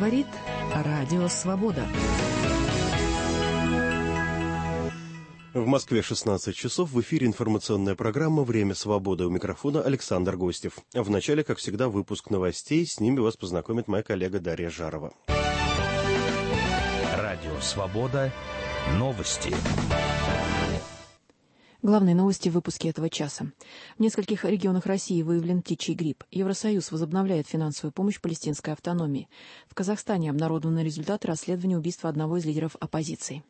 Говорит Радио Свобода. В Москве 16 часов. В эфире информационная программа «Время свободы». У микрофона Александр Гостев. В начале, как всегда, выпуск новостей. С ними вас познакомит моя коллега Дарья Жарова. Радио Свобода. Новости. Главные новости в выпуске этого часа. В нескольких регионах России выявлен птичий грипп. Евросоюз возобновляет финансовую помощь палестинской автономии. В Казахстане обнародованы результаты расследования убийства одного из лидеров оппозиции.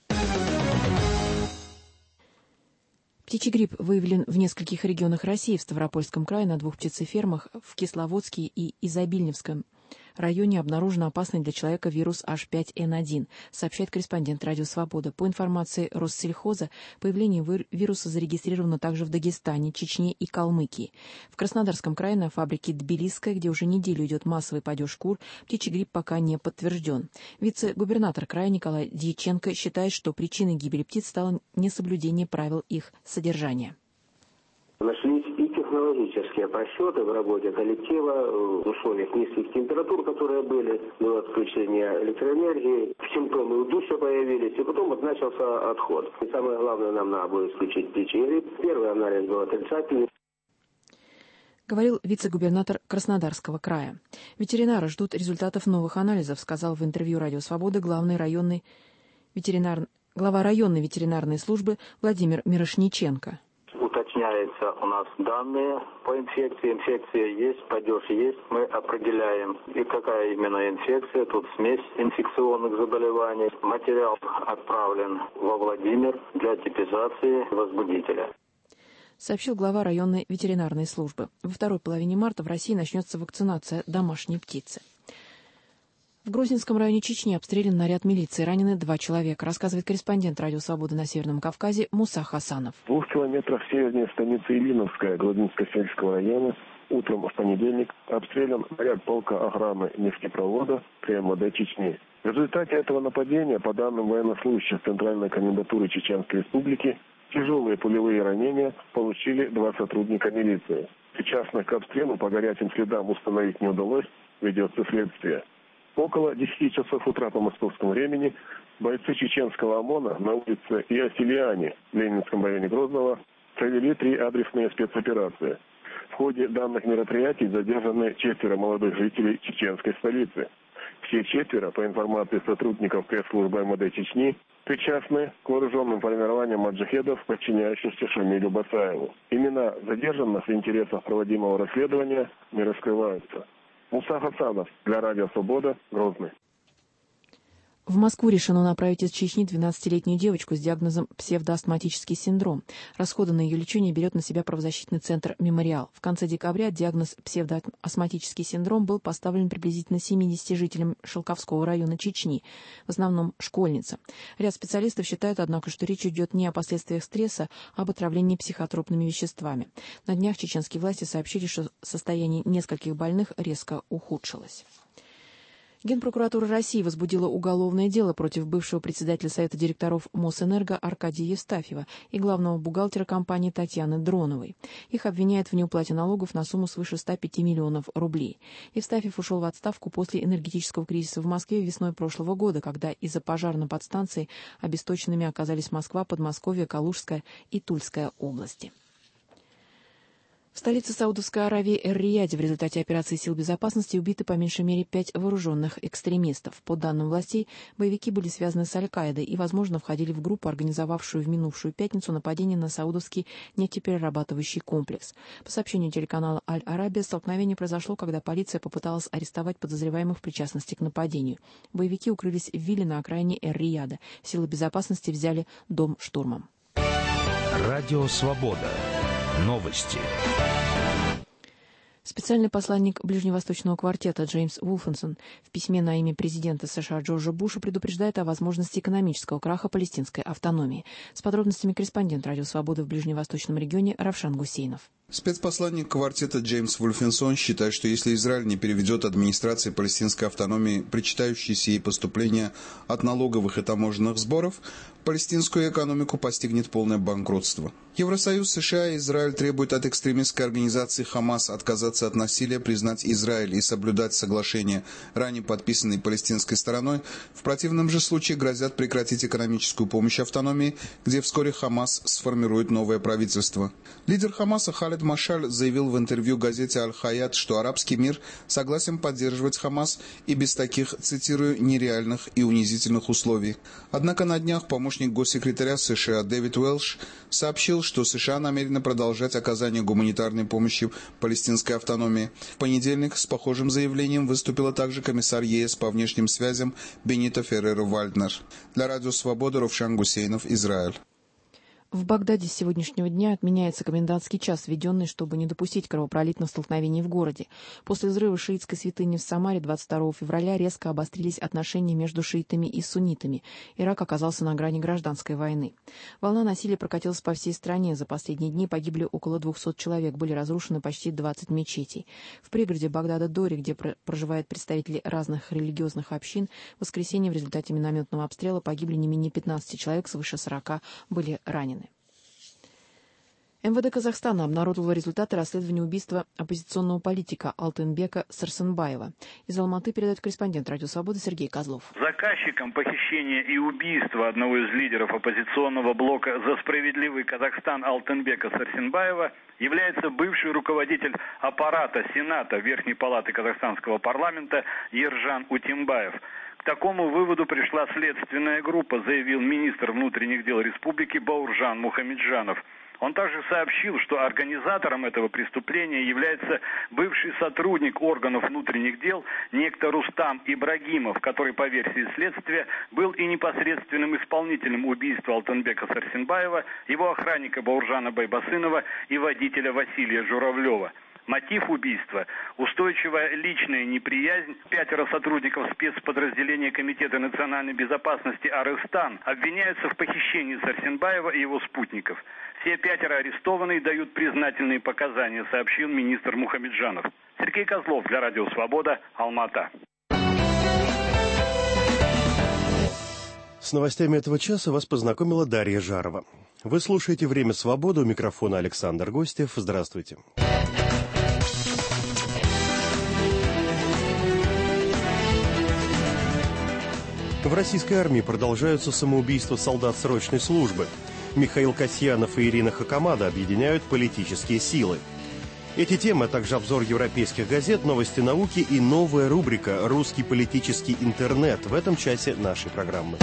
Птичий грипп выявлен в нескольких регионах России, в Ставропольском крае на 2 птицефермах, в Кисловодске и Изобильневском районе обнаружен опасный для человека вирус H5N1, сообщает корреспондент Радио Свобода. По информации Россельхоза, появление вируса зарегистрировано также в Дагестане, Чечне и Калмыкии. В Краснодарском крае на фабрике Тбилисская, где уже неделю идет массовый падеж кур, птичий грипп пока не подтвержден. Вице-губернатор края Николай Дьяченко считает, что причиной гибели птиц стало несоблюдение правил их содержания. Нашлись и технологические просчеты в работе коллектива в условиях низких температур, которые были, было отключение электроэнергии, симптомы удушья появились, и потом начался отход. И самое главное, нам надо было исключить птичий грипп. Первый анализ был отрицательный. Говорил вице-губернатор Краснодарского края. Ветеринары ждут результатов новых анализов, сказал в интервью Радио Свобода глава районной ветеринарной службы Владимир Мирошниченко. Уточняются у нас данные по инфекции. Инфекция есть, падеж есть. Мы определяем, и какая именно инфекция. Тут смесь инфекционных заболеваний. Материал отправлен во Владимир для типизации возбудителя. Сообщил глава районной ветеринарной службы. Во второй половине марта в России начнется вакцинация домашней птицы. В Грозненском районе Чечни обстрелян наряд милиции. Ранены 2 человека, рассказывает корреспондент Радио Свободы на Северном Кавказе Муса Хасанов. В 2 километрах севернее станицы Ильиновская Грозненско-сельского района утром в понедельник обстрелян наряд полка охраны нефтепровода при МВД Чечни. В результате этого нападения, по данным военнослужащих Центральной комендатуры Чеченской Республики, тяжелые пулевые ранения получили 2 сотрудника милиции. Причастных к обстрелу по горячим следам установить не удалось, ведется следствие. Около 10 часов утра по московскому времени бойцы чеченского ОМОНа на улице Иосилиане в Ленинском районе Грозного провели 3 адресные спецоперации. В ходе данных мероприятий задержаны 4 молодых жителей чеченской столицы. Все 4, по информации сотрудников пресс-службы МВД Чечни, причастны к вооруженным формированиям маджахедов, подчиняющихся Шамилю Басаеву. Имена задержанных в интересах проводимого расследования не раскрываются. Муса Хасанов для Радио Свобода, Грозный. В Москву решено направить из Чечни 12-летнюю девочку с диагнозом псевдоастматический синдром. Расходы на ее лечение берет на себя правозащитный центр «Мемориал». В конце декабря диагноз псевдоастматический синдром был поставлен приблизительно 70 жителям Шелковского района Чечни, в основном школьницам. Ряд специалистов считают, однако, что речь идет не о последствиях стресса, а об отравлении психотропными веществами. На днях чеченские власти сообщили, что состояние нескольких больных резко ухудшилось. Генпрокуратура России возбудила уголовное дело против бывшего председателя Совета директоров Мосэнерго Аркадия Евстафьева и главного бухгалтера компании Татьяны Дроновой. Их обвиняют в неуплате налогов на сумму свыше 105 миллионов рублей. Евстафьев ушел в отставку после энергетического кризиса в Москве весной прошлого года, когда из-за пожара на подстанции обесточенными оказались Москва, Подмосковье, Калужская и Тульская области. В столице Саудовской Аравии Эр-Рияде в результате операции сил безопасности убиты по меньшей мере 5 вооруженных экстремистов. По данным властей, боевики были связаны с Аль-Каидой и, возможно, входили в группу, организовавшую в минувшую пятницу нападение на саудовский нефтеперерабатывающий комплекс. По сообщению телеканала Аль-Арабия, столкновение произошло, когда полиция попыталась арестовать подозреваемых в причастности к нападению. Боевики укрылись в вилле на окраине Эр-Рияда. Силы безопасности взяли дом штурмом. Радио Свобода. Новости. Специальный посланник Ближневосточного квартета Джеймс Вулфенсон в письме на имя президента США Джорджа Буша предупреждает о возможности экономического краха палестинской автономии. С подробностями корреспондент Радио Свободы в Ближневосточном регионе Равшан Гусейнов. Спецпосланник квартета Джеймс Вульфенсон считает, что если Израиль не переведет администрации палестинской автономии причитающиеся ей поступления от налоговых и таможенных сборов, палестинскую экономику постигнет полное банкротство. Евросоюз, США и Израиль требуют от экстремистской организации «Хамас» отказаться от насилия, признать Израиль и соблюдать соглашения, ранее подписанные палестинской стороной. В противном же случае грозят прекратить экономическую помощь автономии, где вскоре «Хамас» сформирует новое правительство. Лидер «Хамаса» Халед Машаль заявил в интервью газете «Аль-Хаят», что арабский мир согласен поддерживать «Хамас» и без таких, цитирую, «нереальных и унизительных условий». Однако на днях помощник госсекретаря США Дэвид Уэлш сообщил, что США намерены продолжать оказание гуманитарной помощи палестинской автономии. В понедельник с похожим заявлением выступила также комиссар ЕС по внешним связям Бенито Ферреро-Вальднер. Для Радио Свобода Ровшан Гусейнов, Израиль. В Багдаде с сегодняшнего дня отменяется комендантский час, введенный, чтобы не допустить кровопролитных столкновений в городе. После взрыва шиитской святыни в Самаре 22 февраля резко обострились отношения между шиитами и суннитами. Ирак оказался на грани гражданской войны. Волна насилия прокатилась по всей стране. За последние дни погибли около 200 человек, были разрушены почти 20 мечетей. В пригороде Багдада Дори, где проживают представители разных религиозных общин, в воскресенье в результате минометного обстрела погибли не менее 15 человек, свыше 40 были ранены. МВД Казахстана обнародовало результаты расследования убийства оппозиционного политика Алтынбека Сарсенбаева. Из Алматы передает корреспондент Радио Свобода Сергей Козлов. Заказчиком похищения и убийства одного из лидеров оппозиционного блока «За справедливый Казахстан» Алтынбека Сарсенбаева является бывший руководитель аппарата Сената Верхней Палаты Казахстанского парламента Ержан Утимбаев. К такому выводу пришла следственная группа, заявил министр внутренних дел республики Бауржан Мухамеджанов. Он также сообщил, что организатором этого преступления является бывший сотрудник органов внутренних дел некто Рустам Ибрагимов, который, по версии следствия, был и непосредственным исполнителем убийства Алтынбека Сарсенбаева, его охранника Бауржана Байбасынова и водителя Василия Журавлева. Мотив убийства – устойчивая личная неприязнь. 5 сотрудников спецподразделения Комитета национальной безопасности «Арыстан» обвиняются в похищении Сарсенбаева и его спутников. Все 5 арестованные дают признательные показания, сообщил министр Мухамеджанов. Сергей Козлов для Радио Свобода, Алмата. С новостями этого часа вас познакомила Дарья Жарова. Вы слушаете «Время свободы», у микрофона Александр Гостев. Здравствуйте. В российской армии продолжаются самоубийства солдат срочной службы. Михаил Касьянов и Ирина Хакамада объединяют политические силы. Эти темы, а также обзор европейских газет, новости науки и новая рубрика «Русский политический интернет» в этом часе нашей программы.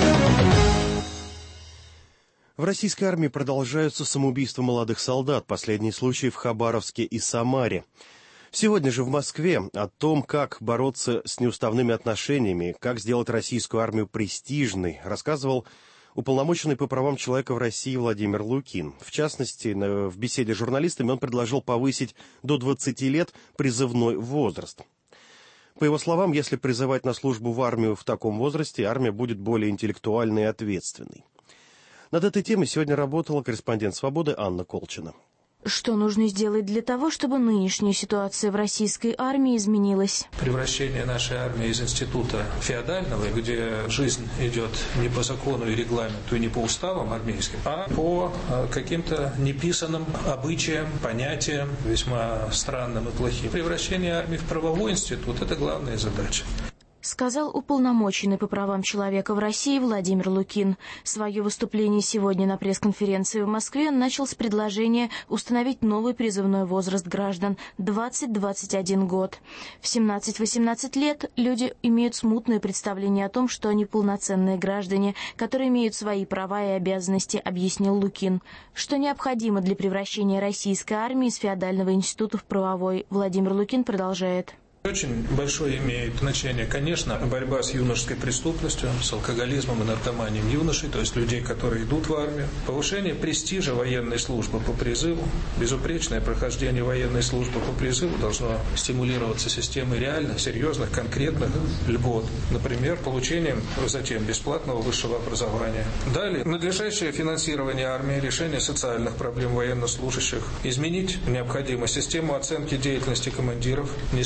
В российской армии продолжаются самоубийства молодых солдат. Последние случаи в Хабаровске и Самаре. Сегодня же в Москве о том, как бороться с неуставными отношениями, как сделать российскую армию престижной, рассказывал уполномоченный по правам человека в России Владимир Лукин. В частности, в беседе с журналистами он предложил повысить до 20 лет призывной возраст. По его словам, если призывать на службу в армию в таком возрасте, армия будет более интеллектуальной и ответственной. Над этой темой сегодня работала корреспондент «Свободы» Анна Колчина. Что нужно сделать для того, чтобы нынешняя ситуация в российской армии изменилась? Превращение нашей армии из института феодального, где жизнь идет не по закону и регламенту, и не по уставам армейским, а по каким-то неписанным обычаям, понятиям, весьма странным и плохим. Превращение армии в правовой институт – это главная задача. Сказал уполномоченный по правам человека в России Владимир Лукин. Свое выступление сегодня на пресс-конференции в Москве он начал с предложения установить новый призывной возраст граждан – 20-21 год. В 17-18 лет люди имеют смутное представление о том, что они полноценные граждане, которые имеют свои права и обязанности, объяснил Лукин. Что необходимо для превращения российской армии из феодального института в правовой, Владимир Лукин продолжает. Очень большое имеет значение, конечно, борьба с юношеской преступностью, с алкоголизмом и наркоманией юношей, то есть людей, которые идут в армию. Повышение престижа военной службы по призыву, безупречное прохождение военной службы по призыву должно стимулироваться системой реальных, серьезных, конкретных льгот. Например, получением затем бесплатного высшего образования. Далее, надлежащее финансирование армии, решение социальных проблем военнослужащих. Изменить необходимо систему оценки деятельности командиров, не связывать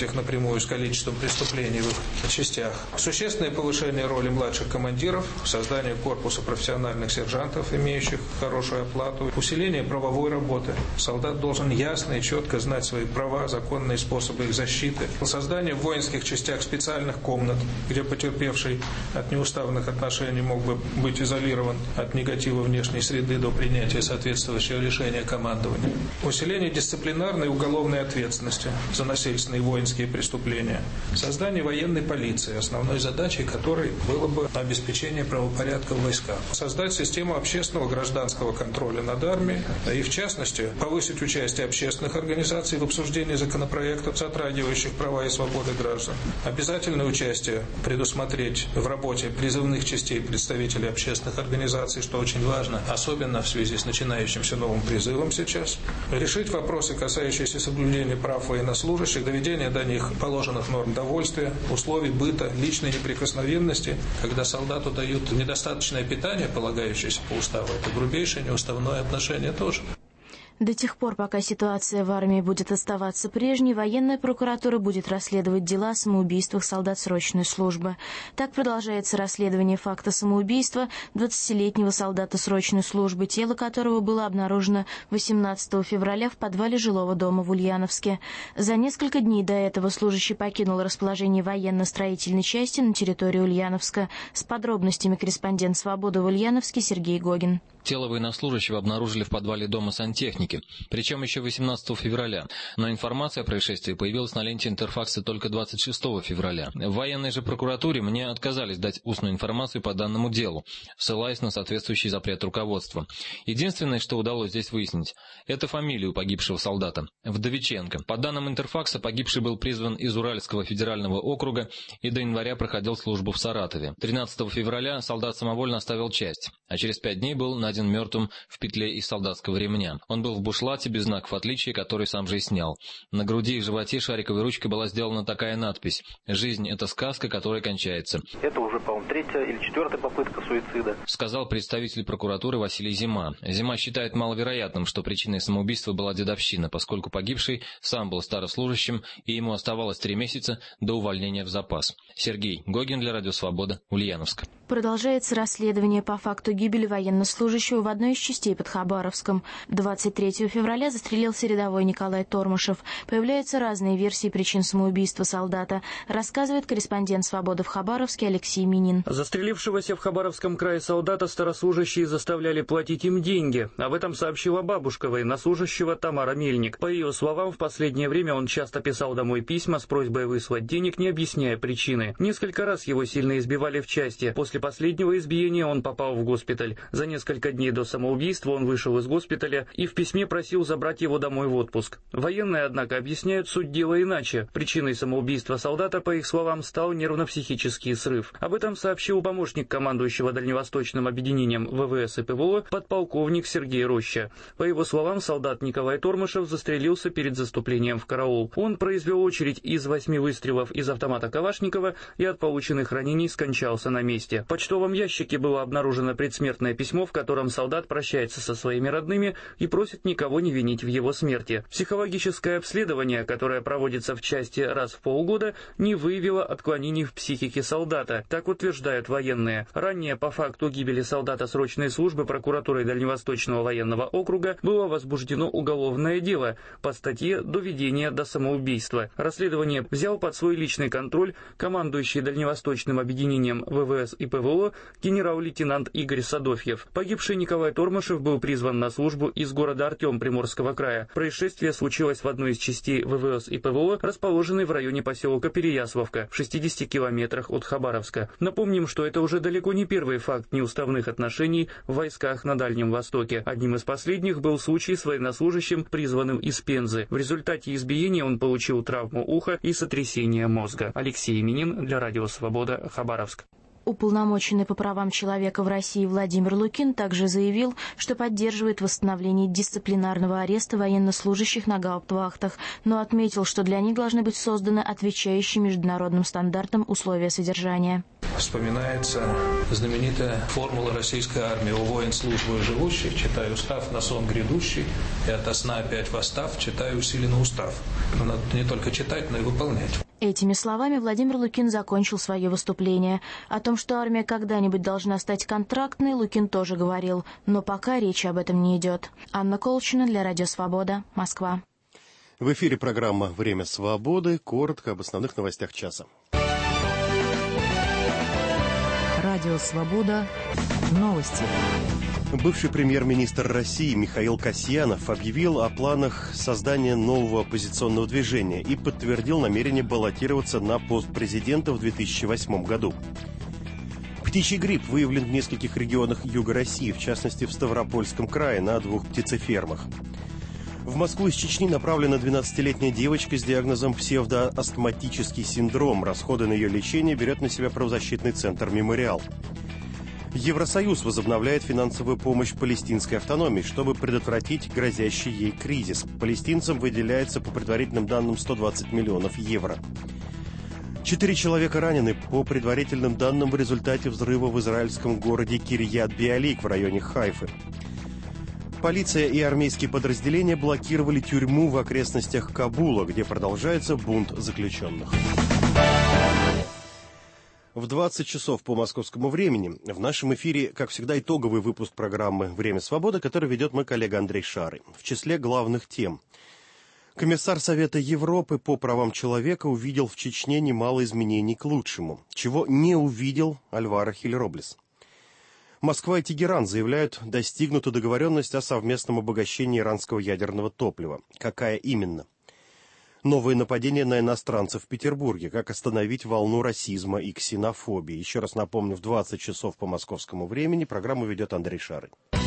их напрямую с количеством преступлений в их частях. Существенное повышение роли младших командиров, создание корпуса профессиональных сержантов, имеющих хорошую оплату, усиление правовой работы. Солдат должен ясно и четко знать свои права, законные способы их защиты. Создание в воинских частях специальных комнат, где потерпевший от неуставных отношений мог бы быть изолирован от негатива внешней среды до принятия соответствующего решения командования. Усиление дисциплинарной и уголовной ответственности за насильственные воинские преступления. Создание военной полиции, основной задачей которой было бы обеспечение правопорядка в войсках. Создать систему общественного гражданского контроля над армией и, в частности, повысить участие общественных организаций в обсуждении законопроектов, затрагивающих права и свободы граждан. Обязательное участие предусмотреть в работе призывных частей представителей общественных организаций, что очень важно, особенно в связи с начинающимся новым призывом сейчас. Решить вопросы, касающиеся соблюдения прав военнослужащих, доведения до них положенных норм довольствия, условий быта, личной неприкосновенности, когда солдату дают недостаточное питание, полагающееся по уставу. Это грубейшее неуставное отношение тоже. До тех пор, пока ситуация в армии будет оставаться прежней, военная прокуратура будет расследовать дела о самоубийствах солдат срочной службы. Так продолжается расследование факта самоубийства 20-летнего солдата срочной службы, тело которого было обнаружено 18 февраля в подвале жилого дома в Ульяновске. За несколько дней до этого служащий покинул расположение военно-строительной части на территории Ульяновска. С подробностями корреспондент «Свободы» в Ульяновске Сергей Гогин. Тело военнослужащего обнаружили в подвале дома сантехники, причем еще 18 февраля. Но информация о происшествии появилась на ленте Интерфакса только 26 февраля. В военной же прокуратуре мне отказались дать устную информацию по данному делу, ссылаясь на соответствующий запрет руководства. Единственное, что удалось здесь выяснить, это фамилию погибшего солдата – Вдовиченко. По данным Интерфакса, погибший был призван из Уральского федерального округа и до января проходил службу в Саратове. 13 февраля солдат самовольно оставил часть, а через 5 дней был найден мертвым в петле из солдатского ремня. Он был в бушлате без знаков отличия, который сам же и снял. На груди и животе шариковой ручкой была сделана такая надпись: «Жизнь – это сказка, которая кончается». Это уже, по-моему, 3-я или 4-я попытка суицида, сказал представитель прокуратуры Василий Зима. Зима считает маловероятным, что причиной самоубийства была дедовщина, поскольку погибший сам был старослужащим и ему оставалось 3 месяца до увольнения в запас. Сергей Гогин для Радио Свобода, Ульяновск. Продолжается расследование по факту гибели военнослужащего в одной из частей под Хабаровском. 23 февраля застрелился рядовой Николай Тормышев. Появляются разные версии причин самоубийства солдата, рассказывает корреспондент «Свободы» в Хабаровске Алексей Минин. Застрелившегося в Хабаровском крае солдата старослужащие заставляли платить им деньги. Об этом сообщила бабушка военнослужащего Тамара Мельник. По ее словам, в последнее время он часто писал домой письма с просьбой выслать денег, не объясняя причины. Несколько раз его сильно избивали в части. После последнего избиения он попал в госпиталь. За несколько дней до самоубийства он вышел из госпиталя и в письме просил забрать его домой в отпуск. Военные, однако, объясняют суть дела иначе. Причиной самоубийства солдата, по их словам, стал нервно-психический срыв. Об этом сообщил помощник командующего Дальневосточным объединением ВВС и ПВО подполковник Сергей Роща. По его словам, солдат Николай Тормышев застрелился перед заступлением в караул. Он произвел очередь из 8 выстрелов из автомата Калашникова и от полученных ранений скончался на месте. В почтовом ящике было обнаружено предсмертное письмо, в котором солдат прощается со своими родными и просит никого не винить в его смерти. Психологическое обследование, которое проводится в части раз в полгода, не выявило отклонений в психике солдата. Так утверждают военные. Ранее по факту гибели солдата срочной службы прокуратурой Дальневосточного военного округа было возбуждено уголовное дело по статье «Доведение до самоубийства». Расследование взял под свой личный контроль командующий Дальневосточным объединением ВВС и ПВО генерал-лейтенант Игорь Садофьев. Погибший Николай Тормышев был призван на службу из города Артем Приморского края. Происшествие случилось в одной из частей ВВС и ПВО, расположенной в районе поселка Переяславка, в 60 километрах от Хабаровска. Напомним, что это уже далеко не первый факт неуставных отношений в войсках на Дальнем Востоке. Одним из последних был случай с военнослужащим, призванным из Пензы. В результате избиения он получил травму уха и сотрясение мозга. Алексей Минин для Радио Свобода, Хабаровск. Уполномоченный по правам человека в России Владимир Лукин также заявил, что поддерживает восстановление дисциплинарного ареста военнослужащих на гауптвахтах, но отметил, что для них должны быть созданы отвечающие международным стандартам условия содержания. вспоминается знаменитая формула российской армии: «У воин службою живущий, читай устав на сон грядущий, и ото сна опять восстав, читай усиленно устав». Надо не только читать, но и выполнять. Этими словами Владимир Лукин закончил свое выступление. О том, что армия когда-нибудь должна стать контрактной, Лукин тоже говорил, но пока речи об этом не идет. Анна Колчина для Радио Свобода, Москва. В эфире программа «Время свободы». Коротко об основных новостях часа. Радио Свобода. Новости. Бывший премьер-министр России Михаил Касьянов объявил о планах создания нового оппозиционного движения и подтвердил намерение баллотироваться на пост президента в 2008 году. Птичий грипп выявлен в нескольких регионах юга России, в частности в Ставропольском крае на 2 птицефермах. В Москву из Чечни направлена 12-летняя девочка с диагнозом псевдоастматический синдром. Расходы на ее лечение берет на себя правозащитный центр «Мемориал». Евросоюз возобновляет финансовую помощь палестинской автономии, чтобы предотвратить грозящий ей кризис. Палестинцам выделяется, по предварительным данным, 120 миллионов евро. 4 человека ранены, по предварительным данным, в результате взрыва в израильском городе Кирьят-Биалик в районе Хайфы. Полиция и армейские подразделения блокировали тюрьму в окрестностях Кабула, где продолжается бунт заключенных. В 20 часов по московскому времени в нашем эфире, как всегда, итоговый выпуск программы «Время свободы», который ведет мой коллега Андрей Шарый. В числе главных тем. Комиссар Совета Европы по правам человека увидел в Чечне немало изменений к лучшему, чего не увидел Альваро Хиль-Роблес. Москва и Тегеран заявляют, достигнута договоренность о совместном обогащении иранского ядерного топлива. Какая именно? Новые нападения на иностранцев в Петербурге. Как остановить волну расизма и ксенофобии. Еще раз напомню, в 20 часов по московскому времени программу ведет Андрей Шарый.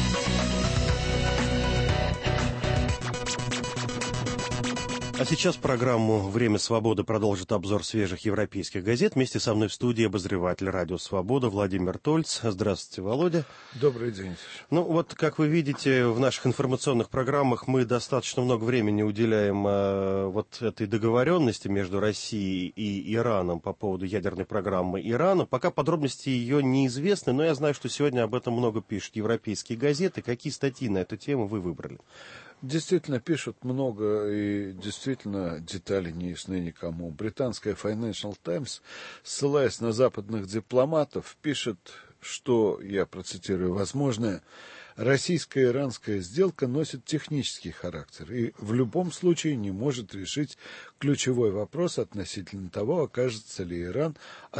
А сейчас программу «Время свободы» продолжит обзор свежих европейских газет. Вместе со мной в студии обозреватель «Радио Свобода» Владимир Тольц. Здравствуйте, Володя. Добрый день. Ну вот, как вы видите, в наших информационных программах мы достаточно много времени уделяем вот этой договоренности между Россией и Ираном по поводу ядерной программы Ирана. Пока подробности ее неизвестны, но я знаю, что сегодня об этом много пишут европейские газеты. Какие статьи на эту тему вы выбрали? Действительно, пишут много, и действительно детали не ясны никому. Британская Financial Times, ссылаясь на западных дипломатов, пишет, что, я процитирую, возможно, российско-иранская сделка носит технический характер и в любом случае не может решить ключевой вопрос относительно того, откажется ли Иран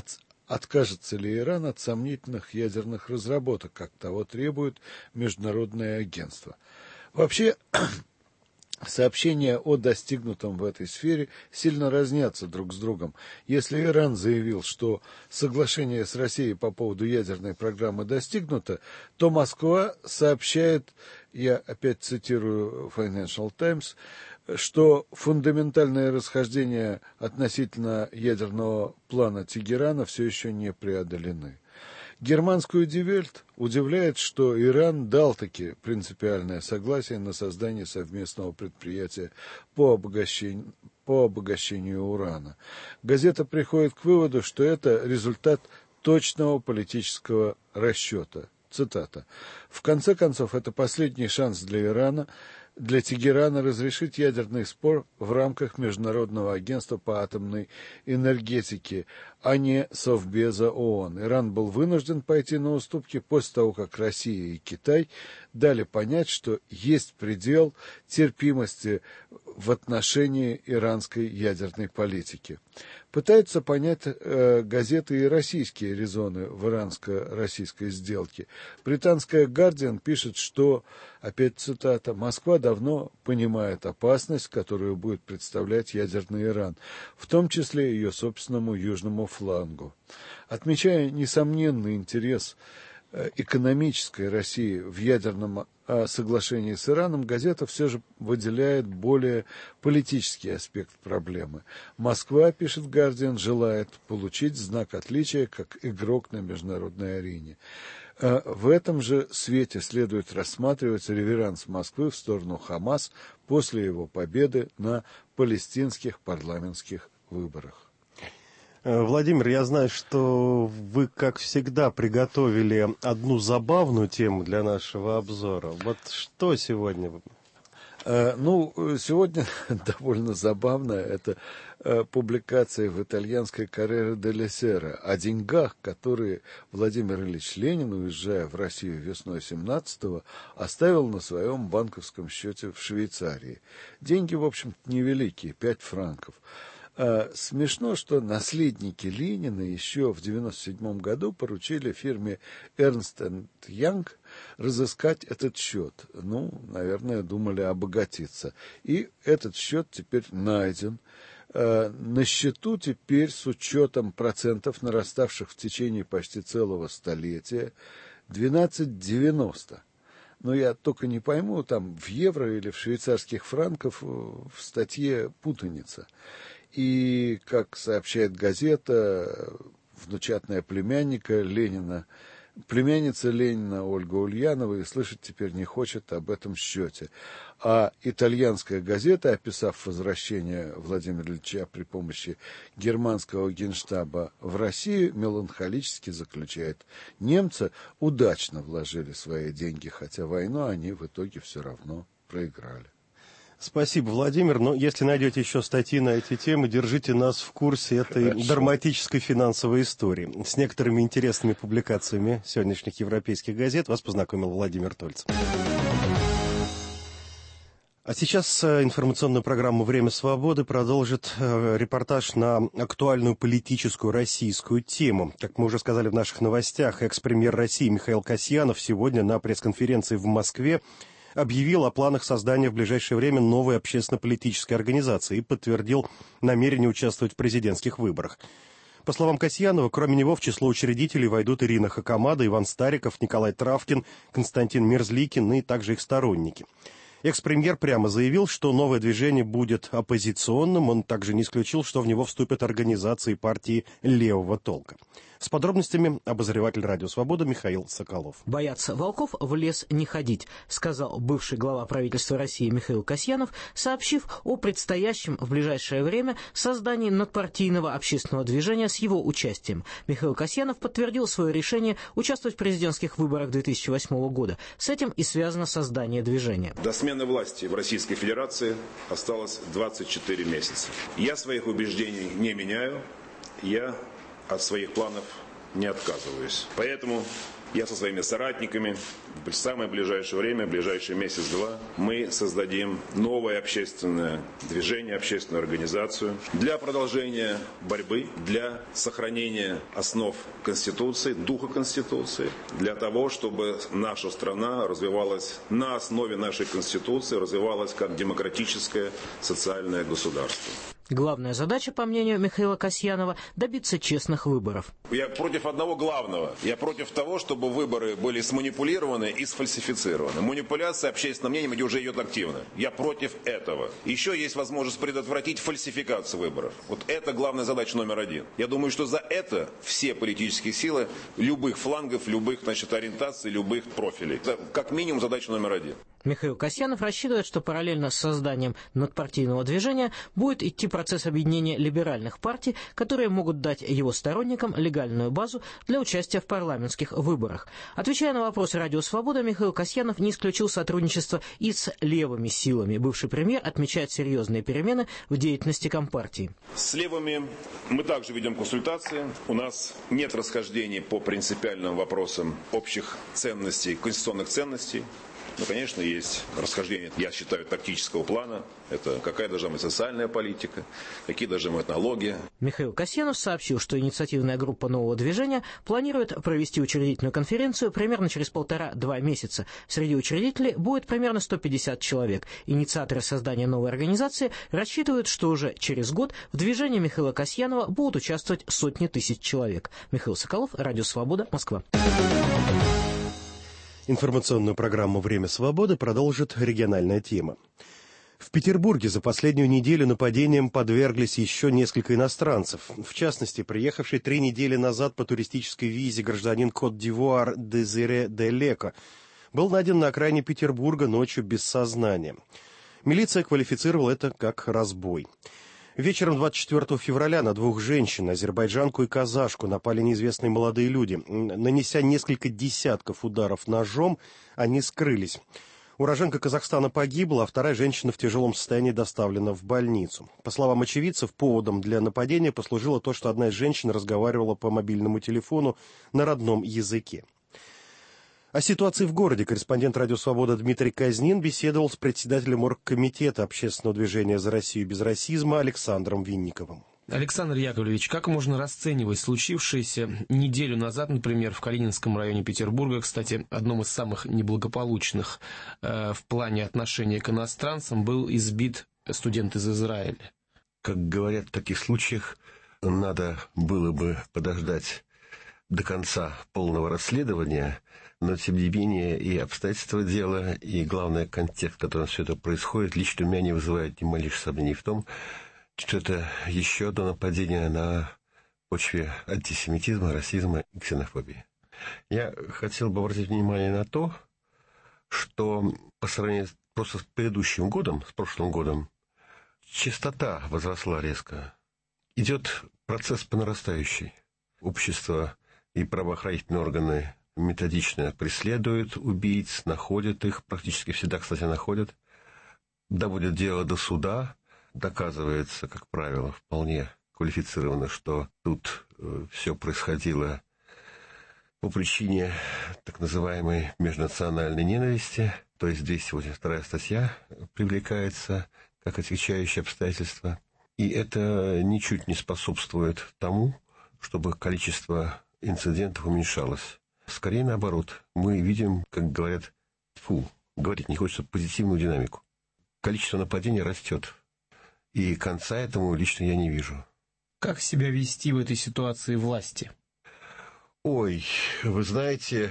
от сомнительных ядерных разработок, как того требует международное агентство. Вообще, сообщения о достигнутом в этой сфере сильно разнятся друг с другом. Если Иран заявил, что соглашение с Россией по поводу ядерной программы достигнуто, то Москва сообщает, я опять цитирую Financial Times, что фундаментальные расхождения относительно ядерного плана Тегерана все еще не преодолены. Германскую Die Welt удивляет, что Иран дал-таки принципиальное согласие на создание совместного предприятия по обогащению урана. Газета приходит к выводу, что это результат точного политического расчета. Цитата. «В конце концов, это последний шанс для Тегерана разрешить ядерный спор в рамках Международного агентства по атомной энергетике, а не Совбеза ООН. Иран был вынужден пойти на уступки после того, как Россия и Китай дали понять, что есть предел терпимости в отношении иранской ядерной политики». Пытаются понять газеты и российские резоны в иранско-российской сделке. Британская «Гардиан» пишет, что, опять цитата, «Москва давно понимает опасность, которую будет представлять ядерный Иран, в том числе ее собственному южному флангу». Отмечая несомненный интерес экономической России в ядерном соглашении с Ираном, газета все же выделяет более политический аспект проблемы. Москва, пишет «Гардиан», желает получить знак отличия как игрок на международной арене. В этом же свете следует рассматривать реверанс Москвы в сторону Хамас после его победы на палестинских парламентских выборах. Владимир, я знаю, что вы, как всегда, приготовили одну забавную тему для нашего обзора. Вот что сегодня? Сегодня довольно забавно. Это публикация в итальянской «Корриere della Sera» о деньгах, которые Владимир Ильич Ленин, уезжая в Россию весной 17-го, оставил на своем банковском счете в Швейцарии. Деньги, в общем-то, невеликие, 5 франков. Смешно, что наследники Ленина еще в 1997 году поручили фирме Ernst & Young разыскать этот счет. Наверное, думали обогатиться. И этот счет теперь найден. На счету теперь с учетом процентов, нараставших в течение почти целого столетия, 12,90. Но я только не пойму, там в евро или в швейцарских франках в статье путаница. И, как сообщает газета, внучатная племянница Ленина Ольга Ульянова и слышать теперь не хочет об этом счете. А итальянская газета, описав возвращение Владимира Ильича при помощи германского генштаба в Россию, меланхолически заключает: немцы удачно вложили свои деньги, хотя войну они в итоге все равно проиграли. Спасибо, Владимир. Но если найдете еще статьи на эти темы, держите нас в курсе этой драматической финансовой истории. С некоторыми интересными публикациями сегодняшних европейских газет вас познакомил Владимир Тольцев. А сейчас информационную программу «Время свободы» продолжит репортаж на актуальную политическую российскую тему. Как мы уже сказали в наших новостях, экс-премьер России Михаил Касьянов сегодня на пресс-конференции в Москве объявил о планах создания в ближайшее время новой общественно-политической организации и подтвердил намерение участвовать в президентских выборах. По словам Касьянова, кроме него в число учредителей войдут Ирина Хакамада, Иван Стариков, Николай Травкин, Константин Мерзликин и также их сторонники. Экс-премьер прямо заявил, что новое движение будет оппозиционным. Он также не исключил, что в него вступят организации партии левого толка. С подробностями обозреватель «Радио Свобода» Михаил Соколов. «Бояться волков в лес не ходить», сказал бывший глава правительства России Михаил Касьянов, сообщив о предстоящем в ближайшее время создании надпартийного общественного движения с его участием. Михаил Касьянов подтвердил свое решение участвовать в президентских выборах 2008 года. С этим и связано создание движения. До смены власти в Российской Федерации осталось 24 месяца. Я своих убеждений не меняю, я от своих планов не отказываюсь. Поэтому я со своими соратниками в самое ближайшее время, в ближайший месяц-два, мы создадим новое общественное движение, общественную организацию для продолжения борьбы, для сохранения основ Конституции, духа Конституции, для того, чтобы наша страна развивалась на основе нашей Конституции, развивалась как демократическое социальное государство. Главная задача, по мнению Михаила Касьянова, добиться честных выборов. Я против одного главного. Я против того, чтобы выборы были сманипулированы и сфальсифицированы. Манипуляция общественным мнением уже идет активно. Я против этого. Еще есть возможность предотвратить фальсификацию выборов. Вот это главная задача номер один. Я думаю, что за это все политические силы любых флангов, любых ориентаций, любых профилей. Это как минимум задача номер один. Михаил Касьянов рассчитывает, что параллельно с созданием надпартийного движения будет идти процесс объединения либеральных партий, которые могут дать его сторонникам легальную базу для участия в парламентских выборах. Отвечая на вопрос «Радио Свобода», Михаил Касьянов не исключил сотрудничество и с левыми силами. Бывший премьер отмечает серьезные перемены в деятельности Компартии. С левыми мы также ведем консультации. У нас нет расхождений по принципиальным вопросам общих ценностей, конституционных ценностей. Ну, конечно, есть расхождение, я считаю, тактического плана. Это какая должна быть социальная политика, какие должны быть налоги. Михаил Касьянов сообщил, что инициативная группа нового движения планирует провести учредительную конференцию примерно через 1,5-2 месяца. Среди учредителей будет примерно 150 человек. Инициаторы создания новой организации рассчитывают, что уже через год в движении Михаила Касьянова будут участвовать сотни тысяч человек. Михаил Соколов, Радио Свобода, Москва. Информационную программу «Время свободы» продолжит региональная тема. В Петербурге за последнюю неделю нападениям подверглись еще несколько иностранцев. В частности, приехавший 3 недели назад по туристической визе гражданин Кот-д'Ивуар Дезире де Леко был найден на окраине Петербурга ночью без сознания. Милиция квалифицировала это как разбой. Вечером 24 февраля на двух женщин, азербайджанку и казашку, напали неизвестные молодые люди. Нанеся несколько десятков ударов ножом, они скрылись. Уроженка Казахстана погибла, а вторая женщина в тяжелом состоянии доставлена в больницу. По словам очевидцев, поводом для нападения послужило то, что одна из женщин разговаривала по мобильному телефону на родном языке. О ситуации в городе корреспондент «Радио Свобода» Дмитрий Казнин беседовал с председателем оргкомитета общественного движения «За Россию без расизма» Александром Винниковым. Александр Яковлевич, как можно расценивать случившееся неделю назад, например, в Калининском районе Петербурга, кстати, одном из самых неблагополучных в плане отношения к иностранцам, был избит студент из Израиля? Как говорят в таких случаях, надо было бы подождать до конца полного расследования, но, тем не менее, и обстоятельства дела, и, главное, контекст, в котором все это происходит, лично у меня не вызывает ни малейших сомнений в том, что это еще одно нападение на почве антисемитизма, расизма и ксенофобии. Я хотел бы обратить внимание на то, что по сравнению просто с предыдущим годом, с прошлым годом, частота возросла резко. Идет процесс по нарастающей. Общество и правоохранительные органы методично преследуют убийц, находят их, практически всегда, кстати, находят, доводят дело до суда, доказывается, как правило, вполне квалифицированно, что тут все происходило по причине так называемой межнациональной ненависти, то есть 282 статья привлекается как отягчающее обстоятельство, и это ничуть не способствует тому, чтобы количество инцидентов уменьшалось. Скорее наоборот, мы видим, как говорят, говорить не хочется, позитивную динамику. Количество нападений растет, и конца этому лично я не вижу. Как себя вести в этой ситуации власти? Ой, вы знаете,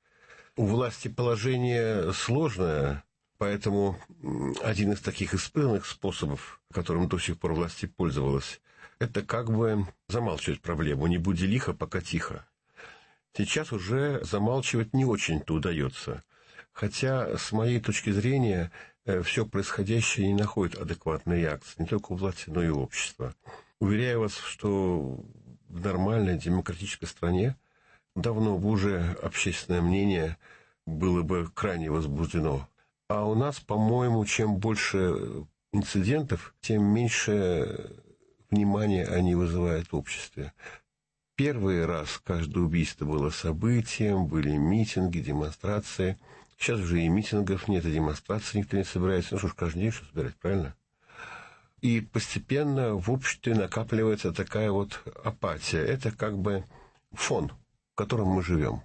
у власти положение сложное, поэтому один из таких испытанных способов, которым до сих пор власть пользовалась, это как бы замалчивать проблему, не буди лихо, пока тихо. Сейчас уже замалчивать не очень-то удается. Хотя, с моей точки зрения, все происходящее не находит адекватной реакции, не только у власти, но и у общества. Уверяю вас, что в нормальной демократической стране давно бы уже общественное мнение было бы крайне возбуждено. А у нас, по-моему, чем больше инцидентов, тем меньше внимания они вызывают в обществе. Первый раз каждое убийство было событием, были митинги, демонстрации. Сейчас уже и митингов нет, и демонстраций никто не собирается. Ну что ж, каждый день что собирать, правильно? И постепенно в обществе накапливается такая вот апатия. Это как бы фон, в котором мы живем.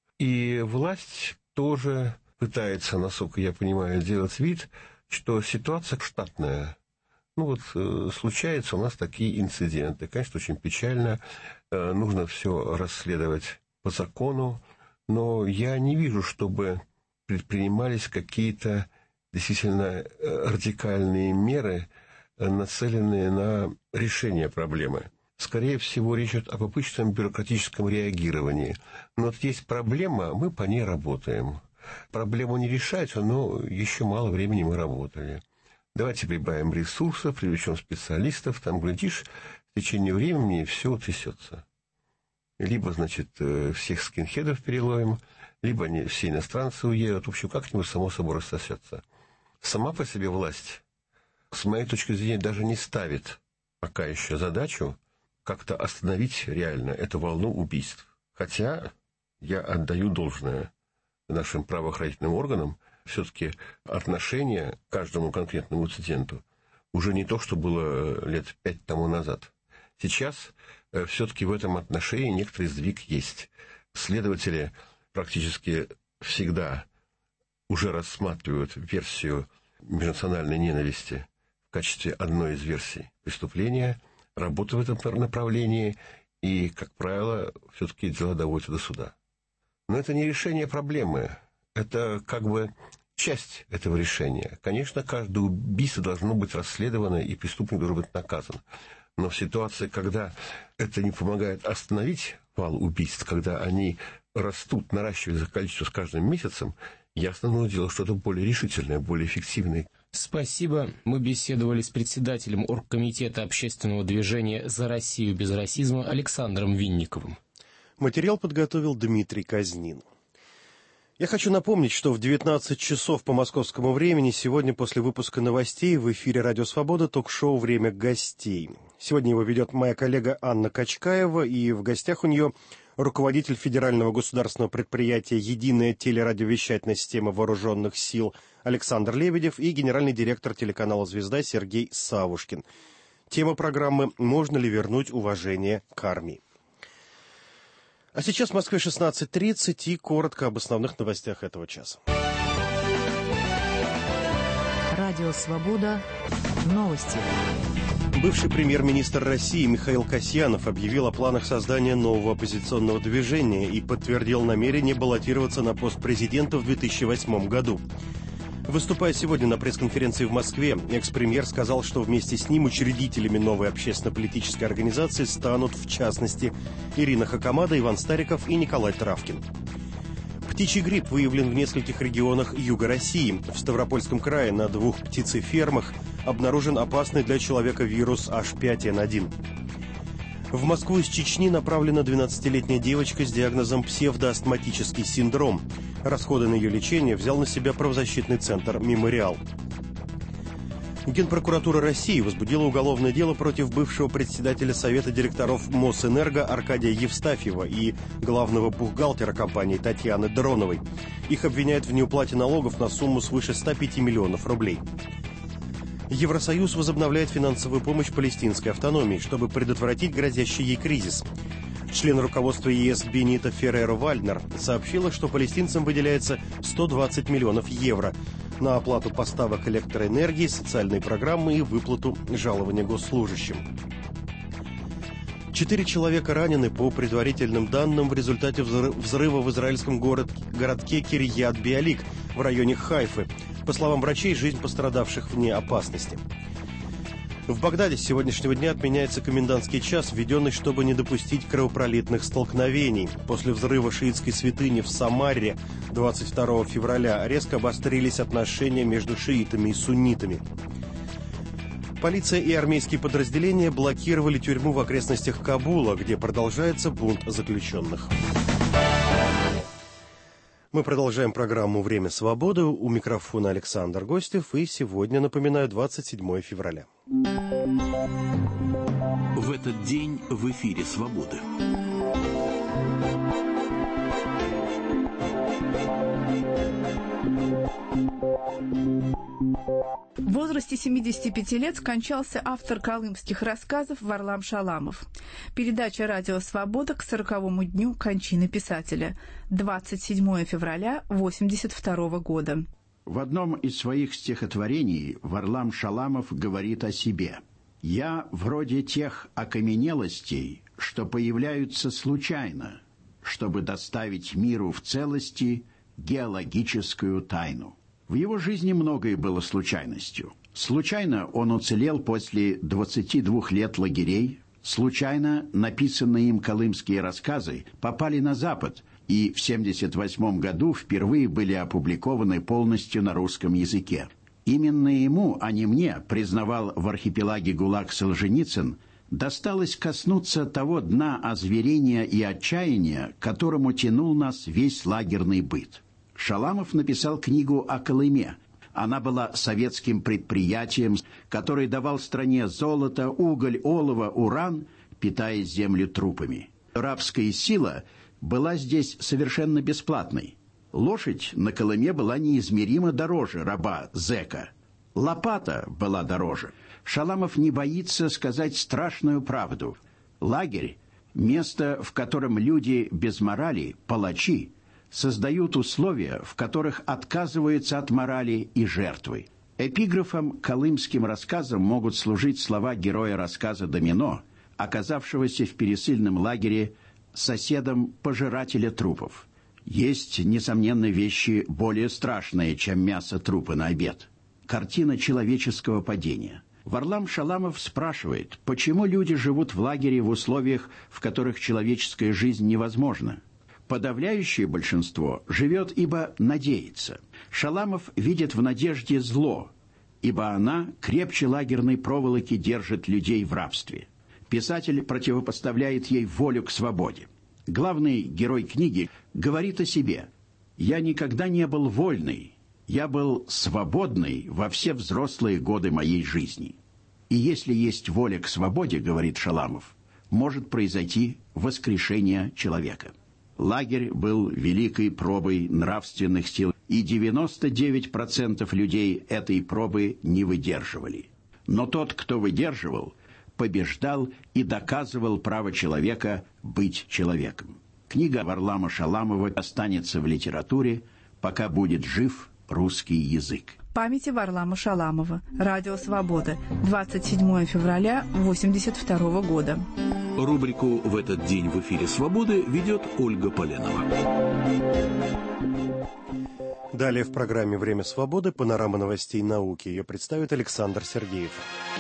И власть тоже пытается, насколько я понимаю, делать вид, что ситуация штатная. Ну вот случаются у нас такие инциденты. Конечно, очень печально. Нужно все расследовать по закону. Но я не вижу, чтобы предпринимались какие-то действительно радикальные меры, нацеленные на решение проблемы. Скорее всего, речь идет об обычном бюрократическом реагировании. Но вот есть проблема, мы по ней работаем. Проблема не решается, но еще мало времени мы работали. Давайте прибавим ресурсов, привлечем специалистов, там, глядишь, в течение времени все утрясется. Либо, значит, всех скинхедов переловим, либо они, все иностранцы уедут, в общем, как-нибудь само собой рассосется. Сама по себе власть, с моей точки зрения, даже не ставит пока еще задачу как-то остановить реально эту волну убийств. Хотя я отдаю должное нашим правоохранительным органам, все-таки отношение к каждому конкретному инциденту уже не то, что было лет 5 тому назад. Сейчас все-таки в этом отношении некоторый сдвиг есть. Следователи практически всегда уже рассматривают версию межнациональной ненависти в качестве одной из версий преступления, работают в этом направлении, и, как правило, все-таки дела доводятся до суда. Но это не решение проблемы, это как бы часть этого решения. Конечно, каждое убийство должно быть расследовано, и преступник должен быть наказан. Но в ситуации, когда это не помогает остановить вал убийств, когда они растут, наращиваются количество с каждым месяцем, ясно нужно делать что-то более решительное, более эффективное. Спасибо. Мы беседовали с председателем Оргкомитета общественного движения «За Россию без расизма» Александром Винниковым. Материал подготовил Дмитрий Казнин. Я хочу напомнить, что в 19 часов по московскому времени сегодня после выпуска новостей в эфире «Радио Свобода» ток-шоу «Время гостей». Сегодня его ведет моя коллега Анна Качкаева, и в гостях у нее руководитель федерального государственного предприятия «Единая телерадиовещательная система вооруженных сил» Александр Лебедев и генеральный директор телеканала «Звезда» Сергей Савушкин. Тема программы «Можно ли вернуть уважение к армии?». А сейчас в Москве 16:30 и коротко об основных новостях этого часа. Радио «Свобода». Новости. Бывший премьер-министр России Михаил Касьянов объявил о планах создания нового оппозиционного движения и подтвердил намерение баллотироваться на пост президента в 2008 году. Выступая сегодня на пресс-конференции в Москве, экс-премьер сказал, что вместе с ним учредителями новой общественно-политической организации станут, в частности, Ирина Хакамада, Иван Стариков и Николай Травкин. Птичий грипп выявлен в нескольких регионах юга России. В Ставропольском крае на 2 птицефермах обнаружен опасный для человека вирус H5N1. В Москву из Чечни направлена 12-летняя девочка с диагнозом псевдоастматический синдром. Расходы на ее лечение взял на себя правозащитный центр «Мемориал». Генпрокуратура России возбудила уголовное дело против бывшего председателя Совета директоров Мосэнерго Аркадия Евстафьева и главного бухгалтера компании Татьяны Дроновой. Их обвиняют в неуплате налогов на сумму свыше 105 миллионов рублей. Евросоюз возобновляет финансовую помощь палестинской автономии, чтобы предотвратить грозящий ей кризис. Член руководства ЕС Бенита Ферреро-Вальднер сообщила, что палестинцам выделяется 120 миллионов евро на оплату поставок электроэнергии, социальные программы и выплату жалования госслужащим. 4 человека ранены, по предварительным данным, в результате взрыва в израильском городке Кирьят-Биалик в районе Хайфы. По словам врачей, жизнь пострадавших вне опасности. В Багдаде с сегодняшнего дня отменяется комендантский час, введенный, чтобы не допустить кровопролитных столкновений. После взрыва шиитской святыни в Самаре 22 февраля резко обострились отношения между шиитами и суннитами. Полиция и армейские подразделения блокировали тюрьму в окрестностях Кабула, где продолжается бунт заключенных. Мы продолжаем программу «Время свободы». У микрофона Александр Гостев. И сегодня, напоминаю, 27 февраля. В этот день в эфире «Свободы». В возрасте 75 лет скончался автор колымских рассказов Варлам Шаламов. Передача «Радио Свобода» к 40-му дню кончины писателя. 27 февраля 1982 года. В одном из своих стихотворений Варлам Шаламов говорит о себе. «Я вроде тех окаменелостей, что появляются случайно, чтобы доставить миру в целости геологическую тайну». В его жизни многое было случайностью. Случайно он уцелел после 22 лет лагерей, случайно написанные им колымские рассказы попали на Запад и в 1978 году впервые были опубликованы полностью на русском языке. Именно ему, а не мне, признавал в архипелаге ГУЛАГ Солженицын, досталось коснуться того дна озверения и отчаяния, к которому тянул нас весь лагерный быт. Шаламов написал книгу о Колыме. Она была советским предприятием, который давал стране золото, уголь, олово, уран, питая землю трупами. Рабская сила была здесь совершенно бесплатной. Лошадь на Колыме была неизмеримо дороже раба зэка. Лопата была дороже. Шаламов не боится сказать страшную правду. Лагерь – место, в котором люди без морали, палачи, создают условия, в которых отказываются от морали и жертвы. Эпиграфом колымским рассказам могут служить слова героя рассказа «Домино», оказавшегося в пересыльном лагере соседом пожирателя трупов. Есть, несомненно, вещи более страшные, чем мясо трупа на обед. Картина человеческого падения. Варлам Шаламов спрашивает, почему люди живут в лагере в условиях, в которых человеческая жизнь невозможна. Подавляющее большинство живет, ибо надеется. Шаламов видит в надежде зло. ибо она крепче лагерной проволоки держит людей в рабстве. Писатель противопоставляет ей волю к свободе. Главный герой книги говорит о себе: «Я никогда не был вольный, я был свободный во все взрослые годы моей жизни». И если есть воля к свободе, говорит Шаламов, может произойти воскрешение человека. Лагерь был великой пробой нравственных сил, и 99% людей этой пробы не выдерживали. Но тот, кто выдерживал, побеждал и доказывал право человека быть человеком. Книга Варлама Шаламова останется в литературе, пока будет жив русский язык. Памяти Варлама Шаламова. Радио «Свобода». 27 февраля 1982 года. Рубрику «В этот день в эфире Свободы» ведет Ольга Поленова. Далее в программе «Время свободы» панорама новостей науки. Ее представит Александр Сергеев.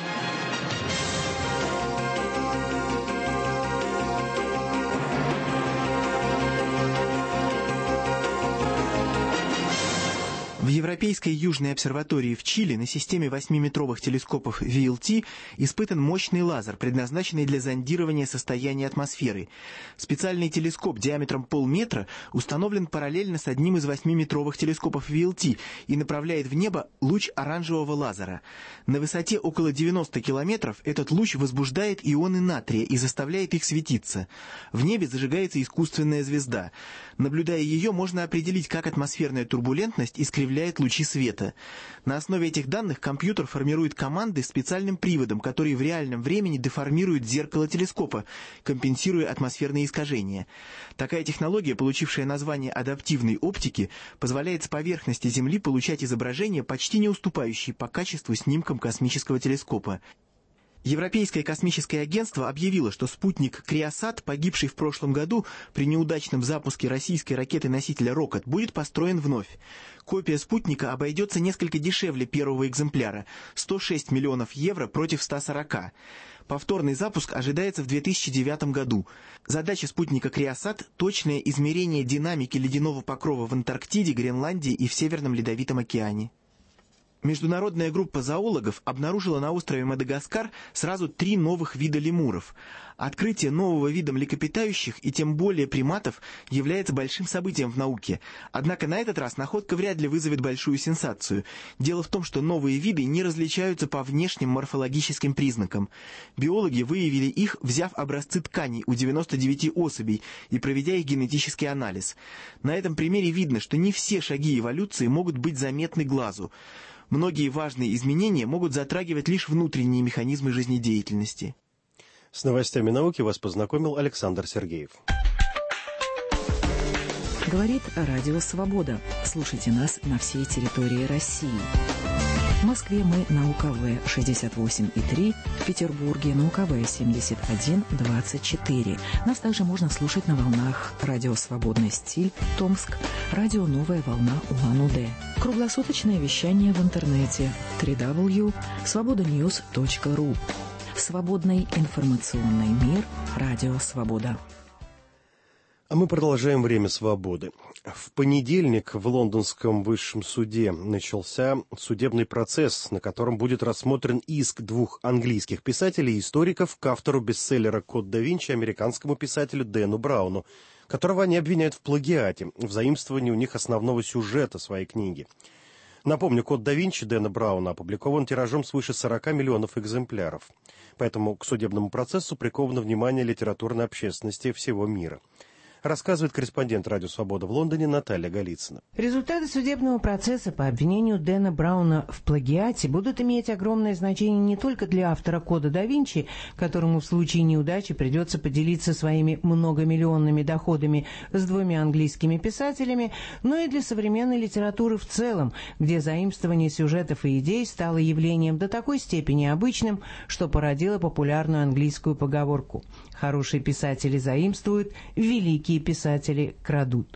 В Европейской Южной обсерватории в Чили на системе 8-метровых телескопов VLT испытан мощный лазер, предназначенный для зондирования состояния атмосферы. Специальный телескоп диаметром полметра установлен параллельно с одним из 8-метровых телескопов VLT и направляет в небо луч оранжевого лазера. На высоте около 90 километров этот луч возбуждает ионы натрия и заставляет их светиться. В небе зажигается искусственная звезда. Наблюдая ее, можно определить, как атмосферная турбулентность искривляет лучи света. На основе этих данных компьютер формирует команды с специальным приводом, которые в реальном времени деформируют зеркало телескопа, компенсируя атмосферные искажения. Такая технология, получившая название адаптивной оптики, позволяет с поверхности Земли получать изображения, почти не уступающие по качеству снимкам космического телескопа. Европейское космическое агентство объявило, что спутник «Криосат», погибший в прошлом году при неудачном запуске российской ракеты-носителя «Рокот», будет построен вновь. Копия спутника обойдется несколько дешевле первого экземпляра – 106 миллионов евро против 140. Повторный запуск ожидается в 2009 году. Задача спутника «Криосат» – точное измерение динамики ледяного покрова в Антарктиде, Гренландии и в Северном Ледовитом океане. Международная группа зоологов обнаружила на острове Мадагаскар сразу 3 новых вида лемуров. Открытие нового вида млекопитающих и тем более приматов является большим событием в науке. Однако на этот раз находка вряд ли вызовет большую сенсацию. Дело в том, что новые виды не различаются по внешним морфологическим признакам. Биологи выявили их, взяв образцы тканей у 99 особей и проведя их генетический анализ. На этом примере видно, что не все шаги эволюции могут быть заметны глазу. Многие важные изменения могут затрагивать лишь внутренние механизмы жизнедеятельности. С новостями науки вас познакомил Александр Сергеев. Говорит Радио «Свобода». Слушайте нас на всей территории России. В Москве мы на УКВ 68,3, в Петербурге на УКВ 71,24. Нас также можно слушать на волнах радио «Свободный стиль» Томск, радио «Новая волна» Улан-Удэ. Круглосуточное вещание в интернете www.svobodanews.ru. Свободный информационный мир. Радио «Свобода». А мы продолжаем «Время свободы». В понедельник в Лондонском высшем суде начался судебный процесс, на котором будет рассмотрен иск 2 английских писателей и историков к автору бестселлера «Код да Винчи», американскому писателю Дэну Брауну, которого они обвиняют в плагиате, в заимствовании у них основного сюжета своей книги. Напомню, «Код да Винчи» Дэна Брауна опубликован тиражом свыше 40 миллионов экземпляров. Поэтому к судебному процессу приковано внимание литературной общественности всего мира. Рассказывает корреспондент «Радио Свобода» в Лондоне Наталья Голицына. Результаты судебного процесса по обвинению Дэна Брауна в плагиате будут иметь огромное значение не только для автора «Кода да Винчи», которому в случае неудачи придется поделиться своими многомиллионными доходами с 2 английскими писателями, но и для современной литературы в целом, где заимствование сюжетов и идей стало явлением до такой степени обычным, что породило популярную английскую поговорку: «Хорошие писатели заимствуют, великие писатели крадут».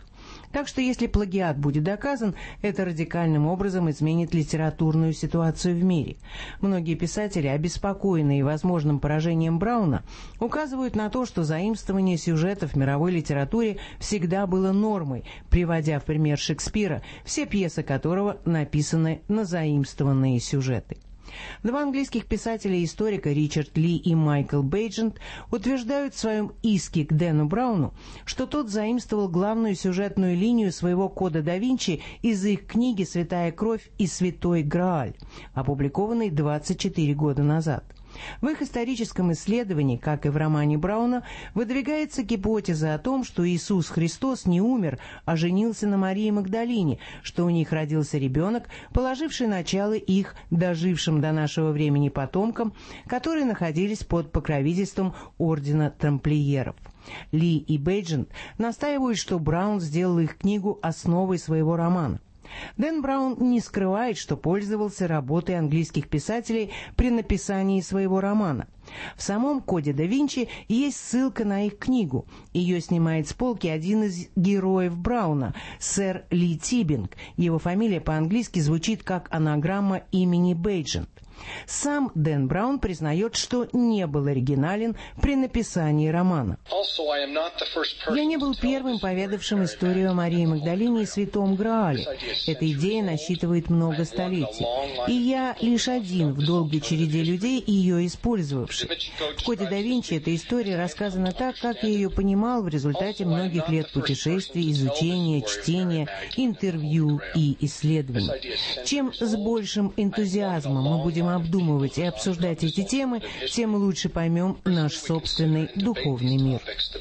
Так что если плагиат будет доказан, это радикальным образом изменит литературную ситуацию в мире. Многие писатели, обеспокоенные возможным поражением Брауна, указывают на то, что заимствование сюжетов в мировой литературе всегда было нормой, приводя в пример Шекспира, все пьесы которого написаны на заимствованные сюжеты. Два английских писателя и историка Ричард Ли и Майкл Бейджент утверждают в своем иске к Дэну Брауну, что тот заимствовал главную сюжетную линию своего «Кода да Винчи» из их книги «Святая кровь» и «Святой Грааль», опубликованной 24 года назад. В их историческом исследовании, как и в романе Брауна, выдвигается гипотеза о том, что Иисус Христос не умер, а женился на Марии Магдалине, что у них родился ребенок, положивший начало их дожившим до нашего времени потомкам, которые находились под покровительством ордена тамплиеров. Ли и Бейджент настаивают, что Браун сделал их книгу основой своего романа. Дэн Браун не скрывает, что пользовался работой английских писателей при написании своего романа. В самом «Коде да Винчи» есть ссылка на их книгу. Ее снимает с полки один из героев Брауна, сэр Ли Тибинг. Его фамилия по-английски звучит как анаграмма имени Бейджент. Сам Дэн Браун признает, что не был оригинален при написании романа. «Я не был первым поведавшим историю о Марии Магдалине и Святом Граале. Эта идея насчитывает много столетий. И я лишь один в долгой череде людей, ее использовавших. В «Коде да Винчи» эта история рассказана так, как я ее понимал в результате многих лет путешествий, изучения, чтения, интервью и исследований. Чем с большим энтузиазмом мы будем обдумывать и обсуждать эти темы, тем лучше поймем наш собственный духовный мир.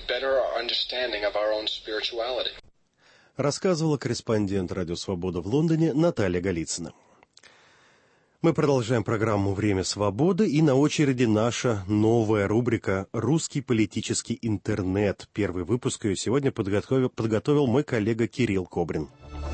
Рассказывала корреспондент «Радио Свобода» в Лондоне Наталья Голицына. Мы продолжаем программу «Время свободы», и на очереди наша новая рубрика «Русский политический интернет». Первый выпуск ее сегодня подготовил мой коллега Кирилл Кобрин.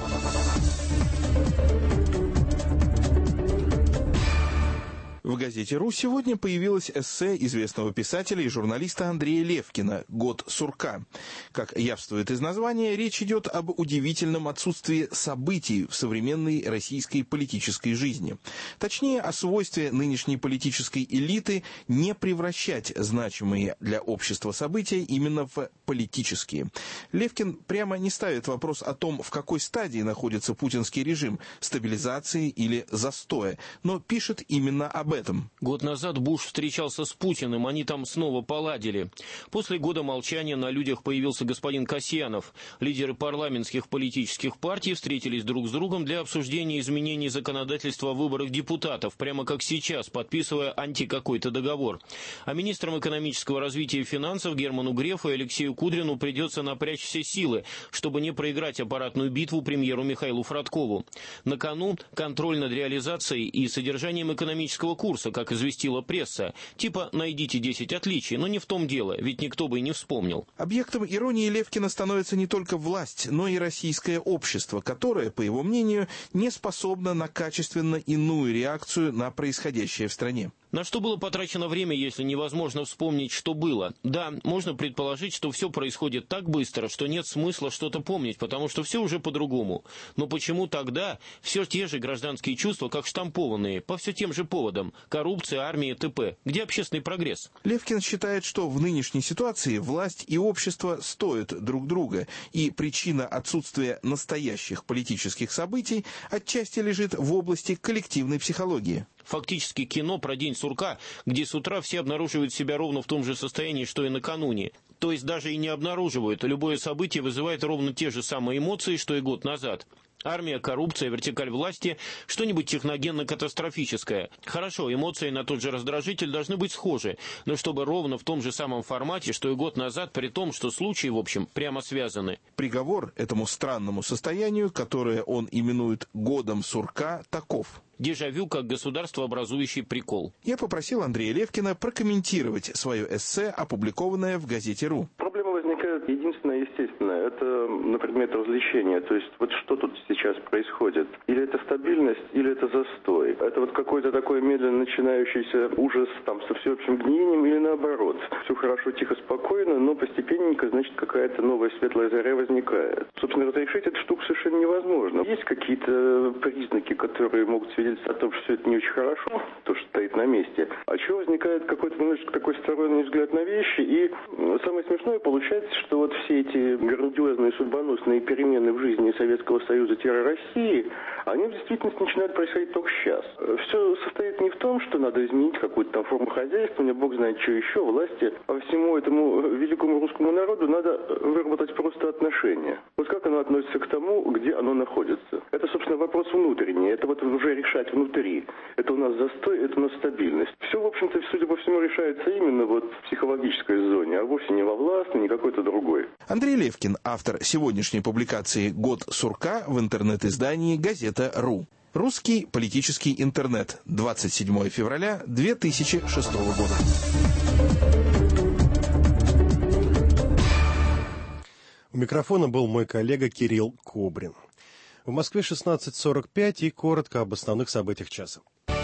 В газете «Ру» сегодня появилось эссе известного писателя и журналиста Андрея Левкина «Год сурка». Как явствует из названия, речь идет об удивительном отсутствии событий в современной российской политической жизни. Точнее, о свойстве нынешней политической элиты не превращать значимые для общества события именно в политические. Левкин прямо не ставит вопрос о том, в какой стадии находится путинский режим – стабилизации или застоя, но пишет именно об этом. Год назад Буш встречался с Путиным, они там снова поладили. После года молчания на людях появился господин Касьянов. Лидеры парламентских политических партий встретились друг с другом для обсуждения изменений законодательства о выборах депутатов, прямо как сейчас, подписывая какой-то договор. А министрам экономического развития и финансов Герману Грефу и Алексею Кудрину придется напрячь все силы, чтобы не проиграть аппаратную битву премьеру Михаилу Фродкову. На кону контроль над реализацией и содержанием экономического курса, как известила пресса. Типа «найдите 10 отличий», но не в том дело, ведь никто бы и не вспомнил. Объектом иронии Левкина становится не только власть, но и российское общество, которое, по его мнению, не способно на качественно иную реакцию на происходящее в стране. На что было потрачено время, если невозможно вспомнить, что было? Да, можно предположить, что все происходит так быстро, что нет смысла что-то помнить, потому что все уже по-другому. Но почему тогда все те же гражданские чувства, как штампованные, по все тем же поводам? Коррупция, армия, т.п. Где общественный прогресс? Левкин считает, что в нынешней ситуации власть и общество стоят друг друга, и причина отсутствия настоящих политических событий отчасти лежит в области коллективной психологии. Фактически кино про день сурка, где с утра все обнаруживают себя ровно в том же состоянии, что и накануне. То есть даже и не обнаруживают. Любое событие вызывает ровно те же самые эмоции, что и год назад. Армия, коррупция, вертикаль власти, что-нибудь техногенно-катастрофическое. Хорошо, эмоции на тот же раздражитель должны быть схожи, но чтобы ровно в том же самом формате, что и год назад, при том, что случаи, в общем, прямо связаны. Приговор этому странному состоянию, которое он именует «годом сурка», таков. Дежавю как государствообразующий прикол. Я попросил Андрея Левкина прокомментировать свое эссе, опубликованное в газете «Ру». Проблемы возникают Единственное, естественное, это на предмет развлечения. То есть вот что тут сейчас происходит? Или это стабильность, или это застой? Это вот какой-то такой медленно начинающийся ужас там со всеобщим гниением, или наоборот? Все хорошо, тихо, спокойно, но постепенненько, значит, какая-то новая светлая заря возникает. Собственно, разрешить эту штуку совершенно невозможно. Есть какие-то признаки, которые могут свидетельствовать о том, что все это не очень хорошо, то, что стоит на месте. А чего возникает какой-то немножечко такой сторонний взгляд на вещи, и самое смешное получается, что вот все эти грандиозные судьбоносные перемены в жизни Советского Союза-России, они в действительности начинают происходить только сейчас. Все состоит не в том, что надо изменить какую-то там форму хозяйства, мне бог знает, что еще, власти, а всему этому великому русскому народу надо выработать просто отношение. Вот как оно относится к тому, где оно находится. Это, собственно, вопрос внутренний, это вот уже решать внутри. Это у нас застой, это у нас стабильность. Все, в общем-то, судя по всему, решается именно вот в психологической зоне, а вовсе не во властной, не какой-то другой. Андрей Левкин, автор сегодняшней публикации «Год сурка» в интернет-издании «Газета.ру». Русский политический интернет. 27 февраля 2006 года. У микрофона был мой коллега Кирилл Кобрин. В Москве 16:45 и коротко об основных событиях часа.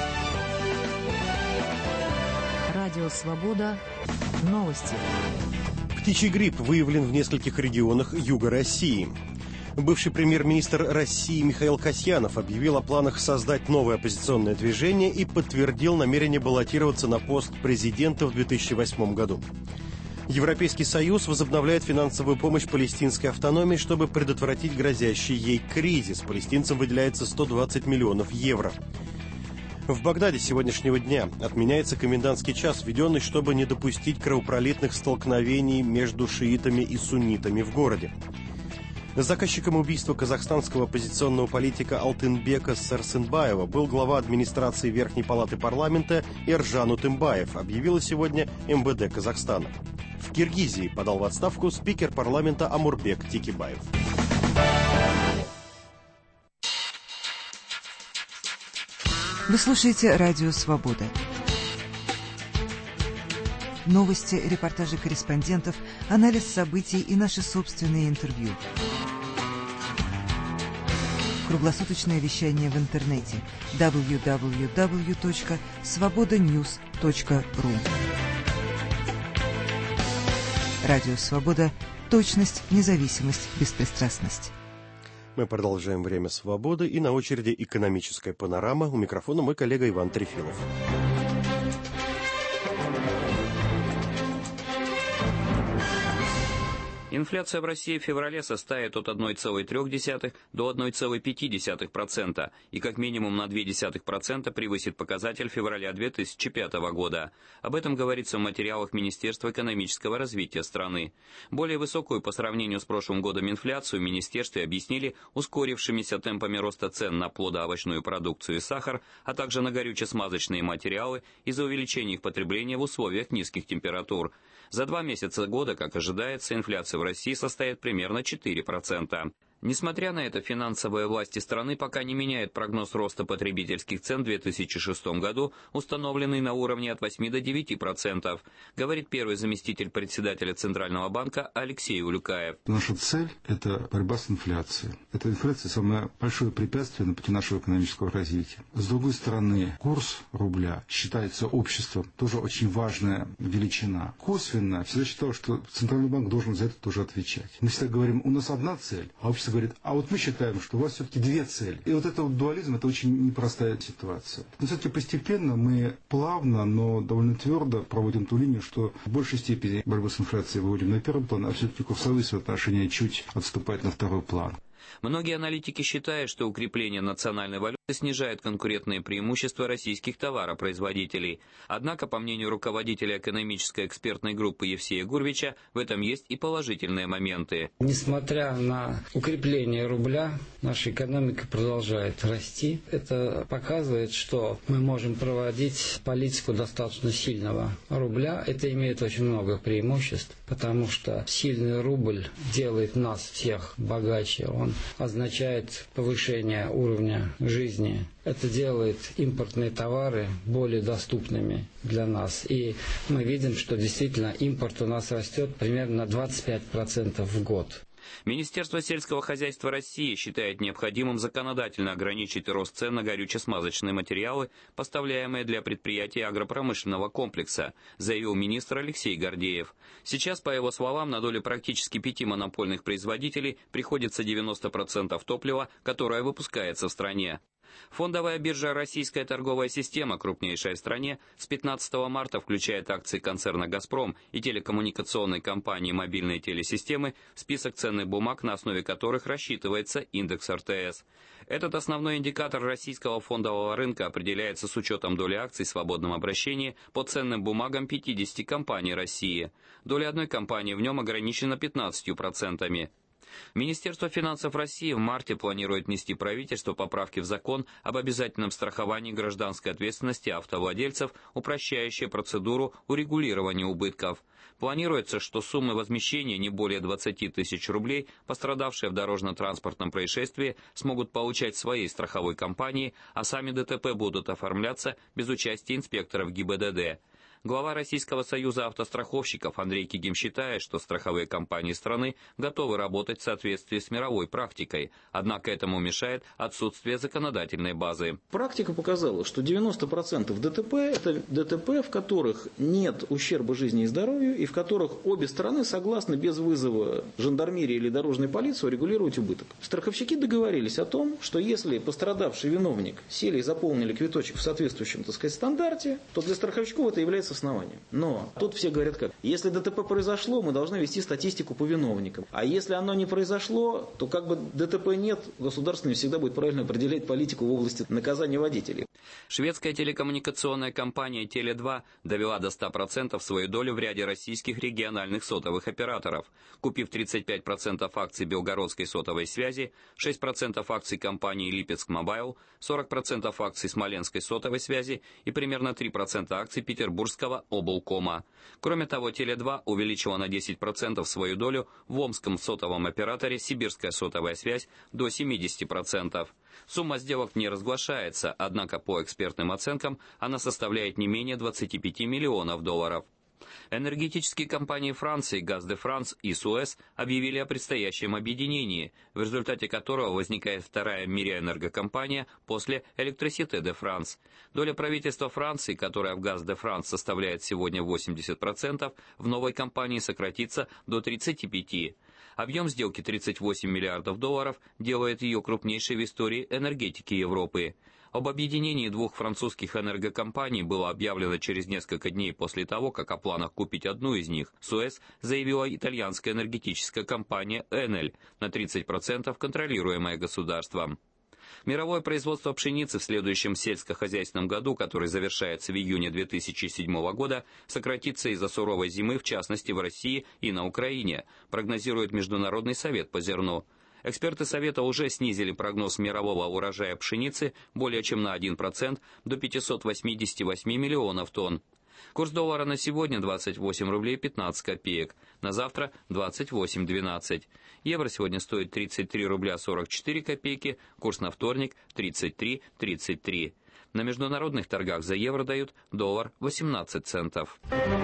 Радио «Свобода». Новости. Птичий грипп выявлен в нескольких регионах юга России. Бывший премьер-министр России Михаил Касьянов объявил о планах создать новое оппозиционное движение и подтвердил намерение баллотироваться на пост президента в 2008 году. Европейский Союз возобновляет финансовую помощь палестинской автономии, чтобы предотвратить грозящий ей кризис. Палестинцам выделяется 120 миллионов евро. В Багдаде сегодняшнего дня отменяется комендантский час, введенный, чтобы не допустить кровопролитных столкновений между шиитами и суннитами в городе. Заказчиком убийства казахстанского оппозиционного политика Алтынбека Сарсенбаева был глава администрации Верхней палаты парламента Эржан Утымбаев, объявила сегодня МВД Казахстана. В Киргизии подал в отставку спикер парламента Амурбек Тикибаев. Вы слушаете «Радио Свобода». Новости, репортажи корреспондентов, анализ событий и наши собственные интервью. Круглосуточное вещание в интернете www.svobodanews.ru. Радио «Свобода». Точность, независимость, беспристрастность. Мы продолжаем «Время свободы», и на очереди экономическая панорама. У микрофона мой коллега Иван Трефилов. Инфляция в России в феврале составит от 1,3 до 1,5% и как минимум на 0,2% превысит показатель февраля 2005 года. Об этом говорится в материалах Министерства экономического развития страны. Более высокую по сравнению с прошлым годом инфляцию в Министерстве объяснили ускорившимися темпами роста цен на плодоовощную продукцию и сахар, а также на горюче-смазочные материалы из-за увеличения их потребления в условиях низких температур. За 2 месяца года, как ожидается, инфляция в России составит примерно 4%. Несмотря на это, финансовые власти страны пока не меняют прогноз роста потребительских цен в 2006 году, установленный на уровне от 8 до 9%, говорит первый заместитель председателя Центрального банка Алексей Улюкаев. Наша цель – это борьба с инфляцией. Эта инфляция – самое большое препятствие на пути нашего экономического развития. С другой стороны, курс рубля считается обществом тоже очень важная величина. Косвенно всегда считал, что Центральный банк должен за это тоже отвечать. Мы всегда говорим, у нас одна цель, а общество говорит, а вот мы считаем, что у вас все-таки 2 цели. И вот этот вот дуализм – это очень непростая ситуация. Но все-таки постепенно мы плавно, но довольно твердо проводим ту линию, что в большей степени борьбу с инфляцией выводим на первый план, а все-таки курсовые соотношения чуть отступают на второй план. Многие аналитики считают, что укрепление национальной валюты снижает конкурентные преимущества российских товаропроизводителей. Однако, по мнению руководителя экономической экспертной группы Евсея Гурвича, в этом есть и положительные моменты. Несмотря на укрепление рубля, наша экономика продолжает расти. Это показывает, что мы можем проводить политику достаточно сильного рубля. Это имеет очень много преимуществ, потому что сильный рубль делает нас всех богаче. Он означает повышение уровня жизни жизни. Это делает импортные товары более доступными для нас. И мы видим, что действительно импорт у нас растет примерно на 25% в год. Министерство сельского хозяйства России считает необходимым законодательно ограничить рост цен на горюче-смазочные материалы, поставляемые для предприятий агропромышленного комплекса, заявил министр Алексей Гордеев. Сейчас, по его словам, на долю практически 5 монопольных производителей приходится 90% топлива, которое выпускается в стране. Фондовая биржа «Российская торговая система», крупнейшая в стране, с 15 марта включает акции концерна «Газпром» и телекоммуникационной компании «Мобильные телесистемы» в список ценных бумаг, на основе которых рассчитывается индекс РТС. Этот основной индикатор российского фондового рынка определяется с учетом доли акций в свободном обращении по ценным бумагам 50 компаний России. Доля одной компании в нем ограничена 15%. Министерство финансов России в марте планирует внести правительству поправки в закон об обязательном страховании гражданской ответственности автовладельцев, упрощающие процедуру урегулирования убытков. Планируется, что суммы возмещения не более 20 тысяч рублей, пострадавшие в дорожно-транспортном происшествии, смогут получать в своей страховой компании, а сами ДТП будут оформляться без участия инспекторов ГИБДД. Глава Российского союза автостраховщиков Андрей Кигим считает, что страховые компании страны готовы работать в соответствии с мировой практикой, однако этому мешает отсутствие законодательной базы. Практика показала, что 90% ДТП – это ДТП, в которых нет ущерба жизни и здоровью, и в которых обе стороны согласны без вызова жандармерии или дорожной полиции регулировать убыток. Страховщики договорились о том, что если пострадавший виновник сели и заполнили квиточек в соответствующем, так сказать, стандарте, то для страховщиков это является основанием. Но тут все говорят как? Если ДТП произошло, мы должны вести статистику по виновникам. А если оно не произошло, то как бы ДТП нет, государство не всегда будет правильно определять политику в области наказания водителей. Шведская телекоммуникационная компания Теле2 довела до 100% свою долю в ряде российских региональных сотовых операторов, купив 35% акций Белгородской сотовой связи, 6% акций компании Липецк Мобайл, 40% акций Смоленской сотовой связи и примерно 3% акций Петербургского облкома. Кроме того, Теле2 увеличила на 10% свою долю в омском сотовом операторе Сибирская сотовая связь до 70%. Сумма сделок не разглашается, однако по экспертным оценкам она составляет не менее 25 миллионов долларов. Энергетические компании Франции «Газ де Франс» и «Суэс» объявили о предстоящем объединении, в результате которого возникает вторая в мире энергокомпания после «Электрисите де Франс». Доля правительства Франции, которая в «Газ де Франс» составляет сегодня 80%, в новой компании сократится до 35%. Объем сделки 38 миллиардов долларов делает ее крупнейшей в истории энергетики Европы. Об объединении двух французских энергокомпаний было объявлено через несколько дней после того, как о планах купить одну из них, Суэс, заявила итальянская энергетическая компания Enel, на 30% контролируемая государством. Мировое производство пшеницы в следующем сельскохозяйственном году, который завершается в июне 2007 года, сократится из-за суровой зимы, в частности в России и на Украине, прогнозирует Международный совет по зерну. Эксперты Совета уже снизили прогноз мирового урожая пшеницы более чем на 1% до 588 миллионов тонн. Курс доллара на сегодня 28 рублей 15 копеек, на завтра 28,12. Евро сегодня стоит 33 рубля 44 копейки, курс на вторник 33,33. На международных торгах за евро дают доллар 18 центов.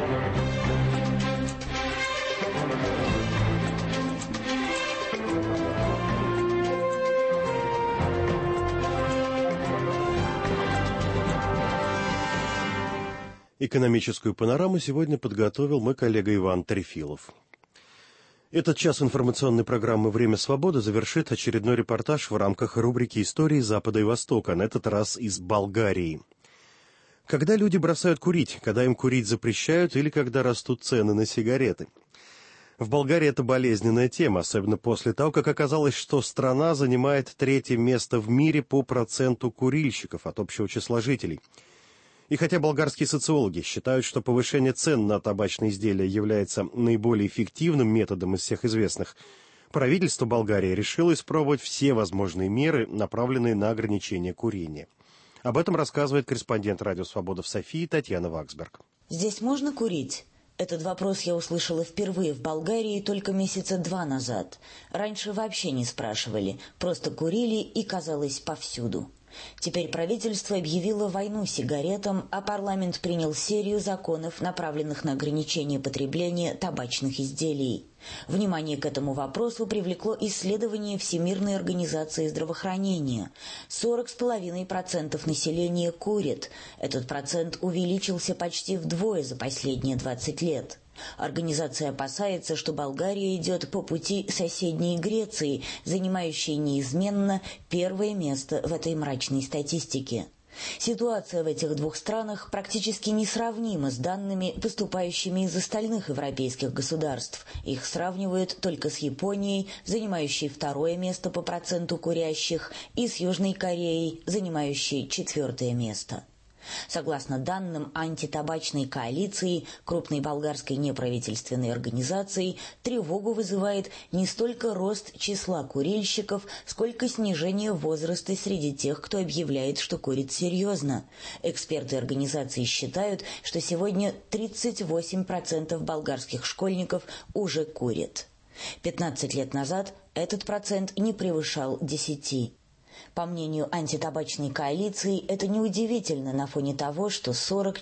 Экономическую панораму сегодня подготовил мой коллега Иван Трефилов. Этот час информационной программы «Время свободы» завершит очередной репортаж в рамках рубрики «Истории Запада и Востока», на этот раз из Болгарии. Когда люди бросают курить, когда им курить запрещают или когда растут цены на сигареты? В Болгарии это болезненная тема, особенно после того, как оказалось, что страна занимает 3-е место в мире по проценту курильщиков от общего числа жителей. И хотя болгарские социологи считают, что повышение цен на табачные изделия является наиболее эффективным методом из всех известных, правительство Болгарии решило испробовать все возможные меры, направленные на ограничение курения. Об этом рассказывает корреспондент «Радио Свобода» в Софии Татьяна Ваксберг. Здесь можно курить? Этот вопрос я услышала впервые в Болгарии только месяца 2 назад. Раньше вообще не спрашивали, просто курили и, казалось, повсюду. Теперь правительство объявило войну сигаретам, а парламент принял серию законов, направленных на ограничение потребления табачных изделий. Внимание к этому вопросу привлекло исследование Всемирной организации здравоохранения. 40,5% населения курит. Этот процент увеличился почти вдвое за последние 20 лет. Организация опасается, что Болгария идет по пути соседней Греции, занимающей неизменно первое место в этой мрачной статистике. Ситуация в этих двух странах практически несравнима с данными, поступающими из остальных европейских государств. Их сравнивают только с Японией, занимающей второе место по проценту курящих, и с Южной Кореей, занимающей четвертое место. Согласно данным антитабачной коалиции, крупной болгарской неправительственной организации, тревогу вызывает не столько рост числа курильщиков, сколько снижение возраста среди тех, кто объявляет, что курит серьезно. Эксперты организации считают, что сегодня 38% болгарских школьников уже курят. 15 лет назад этот процент не превышал 10%. По мнению антитабачной коалиции, это неудивительно на фоне того, что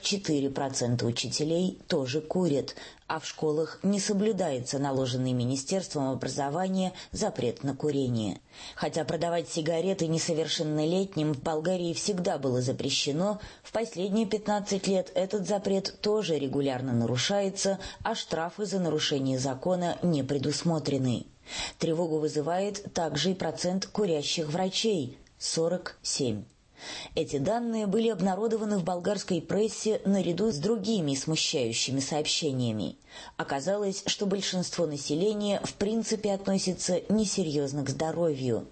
44% учителей тоже курят, а в школах не соблюдается наложенный Министерством образования запрет на курение. Хотя продавать сигареты несовершеннолетним в Болгарии всегда было запрещено, в последние 15 лет этот запрет тоже регулярно нарушается, а штрафы за нарушение закона не предусмотрены. Тревогу вызывает также и процент курящих врачей – 47%. Эти данные были обнародованы в болгарской прессе наряду с другими смущающими сообщениями. Оказалось, что большинство населения в принципе относится несерьезно к здоровью.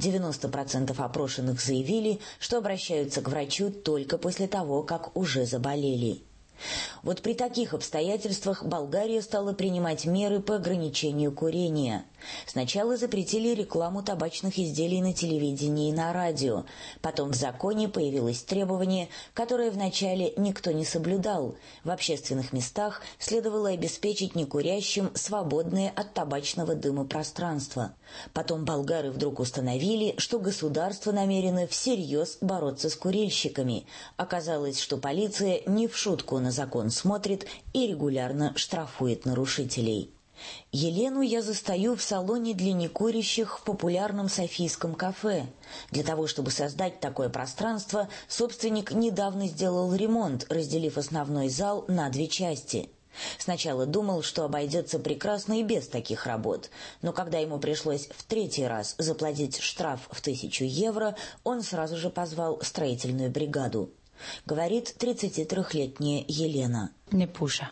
90% опрошенных заявили, что обращаются к врачу только после того, как уже заболели. Вот при таких обстоятельствах Болгария стала принимать меры по ограничению курения. Сначала запретили рекламу табачных изделий на телевидении и на радио. Потом в законе появилось требование, которое вначале никто не соблюдал. В общественных местах следовало обеспечить некурящим свободное от табачного дыма пространство. Потом болгары вдруг установили, что государство намерено всерьез бороться с курильщиками. Оказалось, что полиция не в шутку на закон смотрит и регулярно штрафует нарушителей. Елену я застаю в салоне для некурящих в популярном софийском кафе. Для того, чтобы создать такое пространство, собственник недавно сделал ремонт, разделив основной зал на две части. Сначала думал, что обойдется прекрасно и без таких работ, но когда ему пришлось в третий раз заплатить штраф в 1000 евро, он сразу же позвал строительную бригаду. Говорит 33-летняя Елена. Не пуша.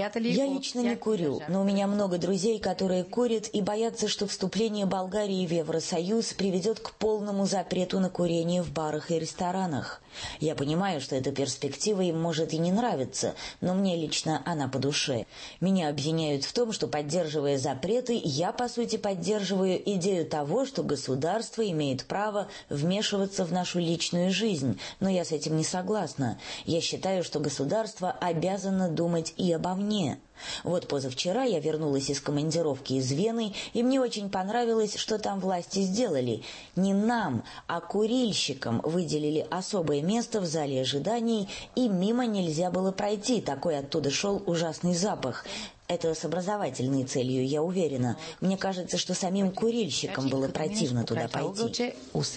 Я лично не курю, но у меня много друзей, которые курят и боятся, что вступление Болгарии в Евросоюз приведет к полному запрету на курение в барах и ресторанах. Я понимаю, что эта перспектива им может и не нравиться, но мне лично она по душе. Меня обвиняют в том, что, поддерживая запреты, я, по сути, поддерживаю идею того, что государство имеет право вмешиваться в нашу личную жизнь, но я с этим не согласна. Я считаю, что государство обязано думать и обо мне. Вот позавчера я вернулась из командировки из Вены, и мне очень понравилось, что там власти сделали. Не нам, а курильщикам выделили особое место в зале ожиданий, и мимо нельзя было пройти, такой оттуда шел ужасный запах. Это с образовательной целью, я уверена. Мне кажется, что самим курильщикам было противно туда пойти.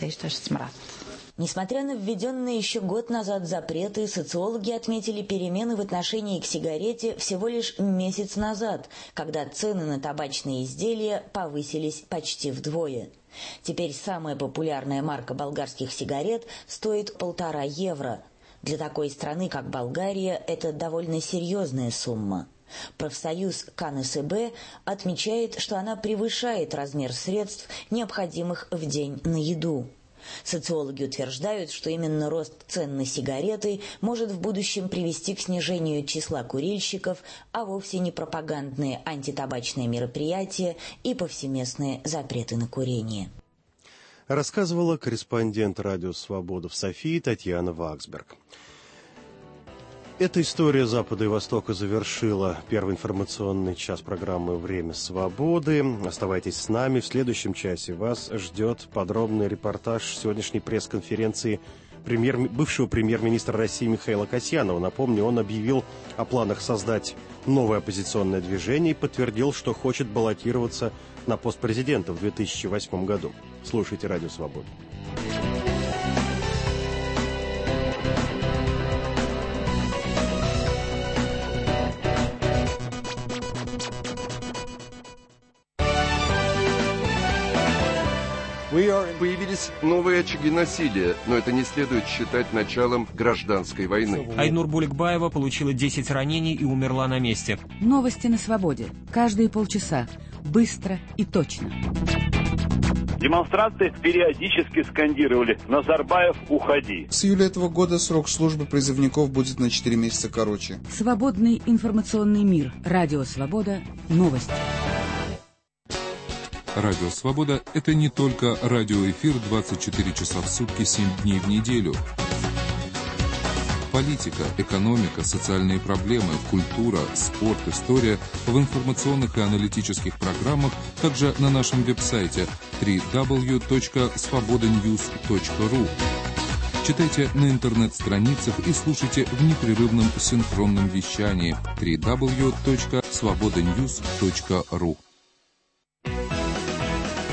Несмотря на введенные еще год назад запреты, социологи отметили перемены в отношении к сигарете всего лишь месяц назад, когда цены на табачные изделия повысились почти вдвое. Теперь самая популярная марка болгарских сигарет стоит 1,5 евро. Для такой страны, как Болгария, это довольно серьезная сумма. Профсоюз КНСБ отмечает, что она превышает размер средств, необходимых в день на еду. Социологи утверждают, что именно рост цен на сигареты может в будущем привести к снижению числа курильщиков, а вовсе не пропагандные антитабачные мероприятия и повсеместные запреты на курение. Рассказывала корреспондент «Радио Свобода» в Софии Татьяна Ваксберг. Эта история Запада и Востока завершила первый информационный час программы «Время свободы». Оставайтесь с нами. В следующем часе вас ждет подробный репортаж сегодняшней пресс-конференции бывшего премьер-министра России Михаила Касьянова. Напомню, он объявил о планах создать новое оппозиционное движение и подтвердил, что хочет баллотироваться на пост президента в 2008 году. Слушайте «Радио Свобода». Появились новые очаги насилия, но это не следует считать началом гражданской войны. Айнур Буликбаева получила 10 ранений и умерла на месте. Новости на свободе. Каждые полчаса. Быстро и точно. Демонстранты периодически скандировали: «Назарбаев, уходи». С июля этого года срок службы призывников будет на 4 месяца короче. Свободный информационный мир. Радио Свобода. Новости. Радио «Свобода» — это не только радиоэфир 24 часа в сутки, 7 дней в неделю. Политика, экономика, социальные проблемы, культура, спорт, история в информационных и аналитических программах, также на нашем веб-сайте www.svobodanews.ru. Читайте на интернет-страницах и слушайте в непрерывном синхронном вещании www.svobodanews.ru.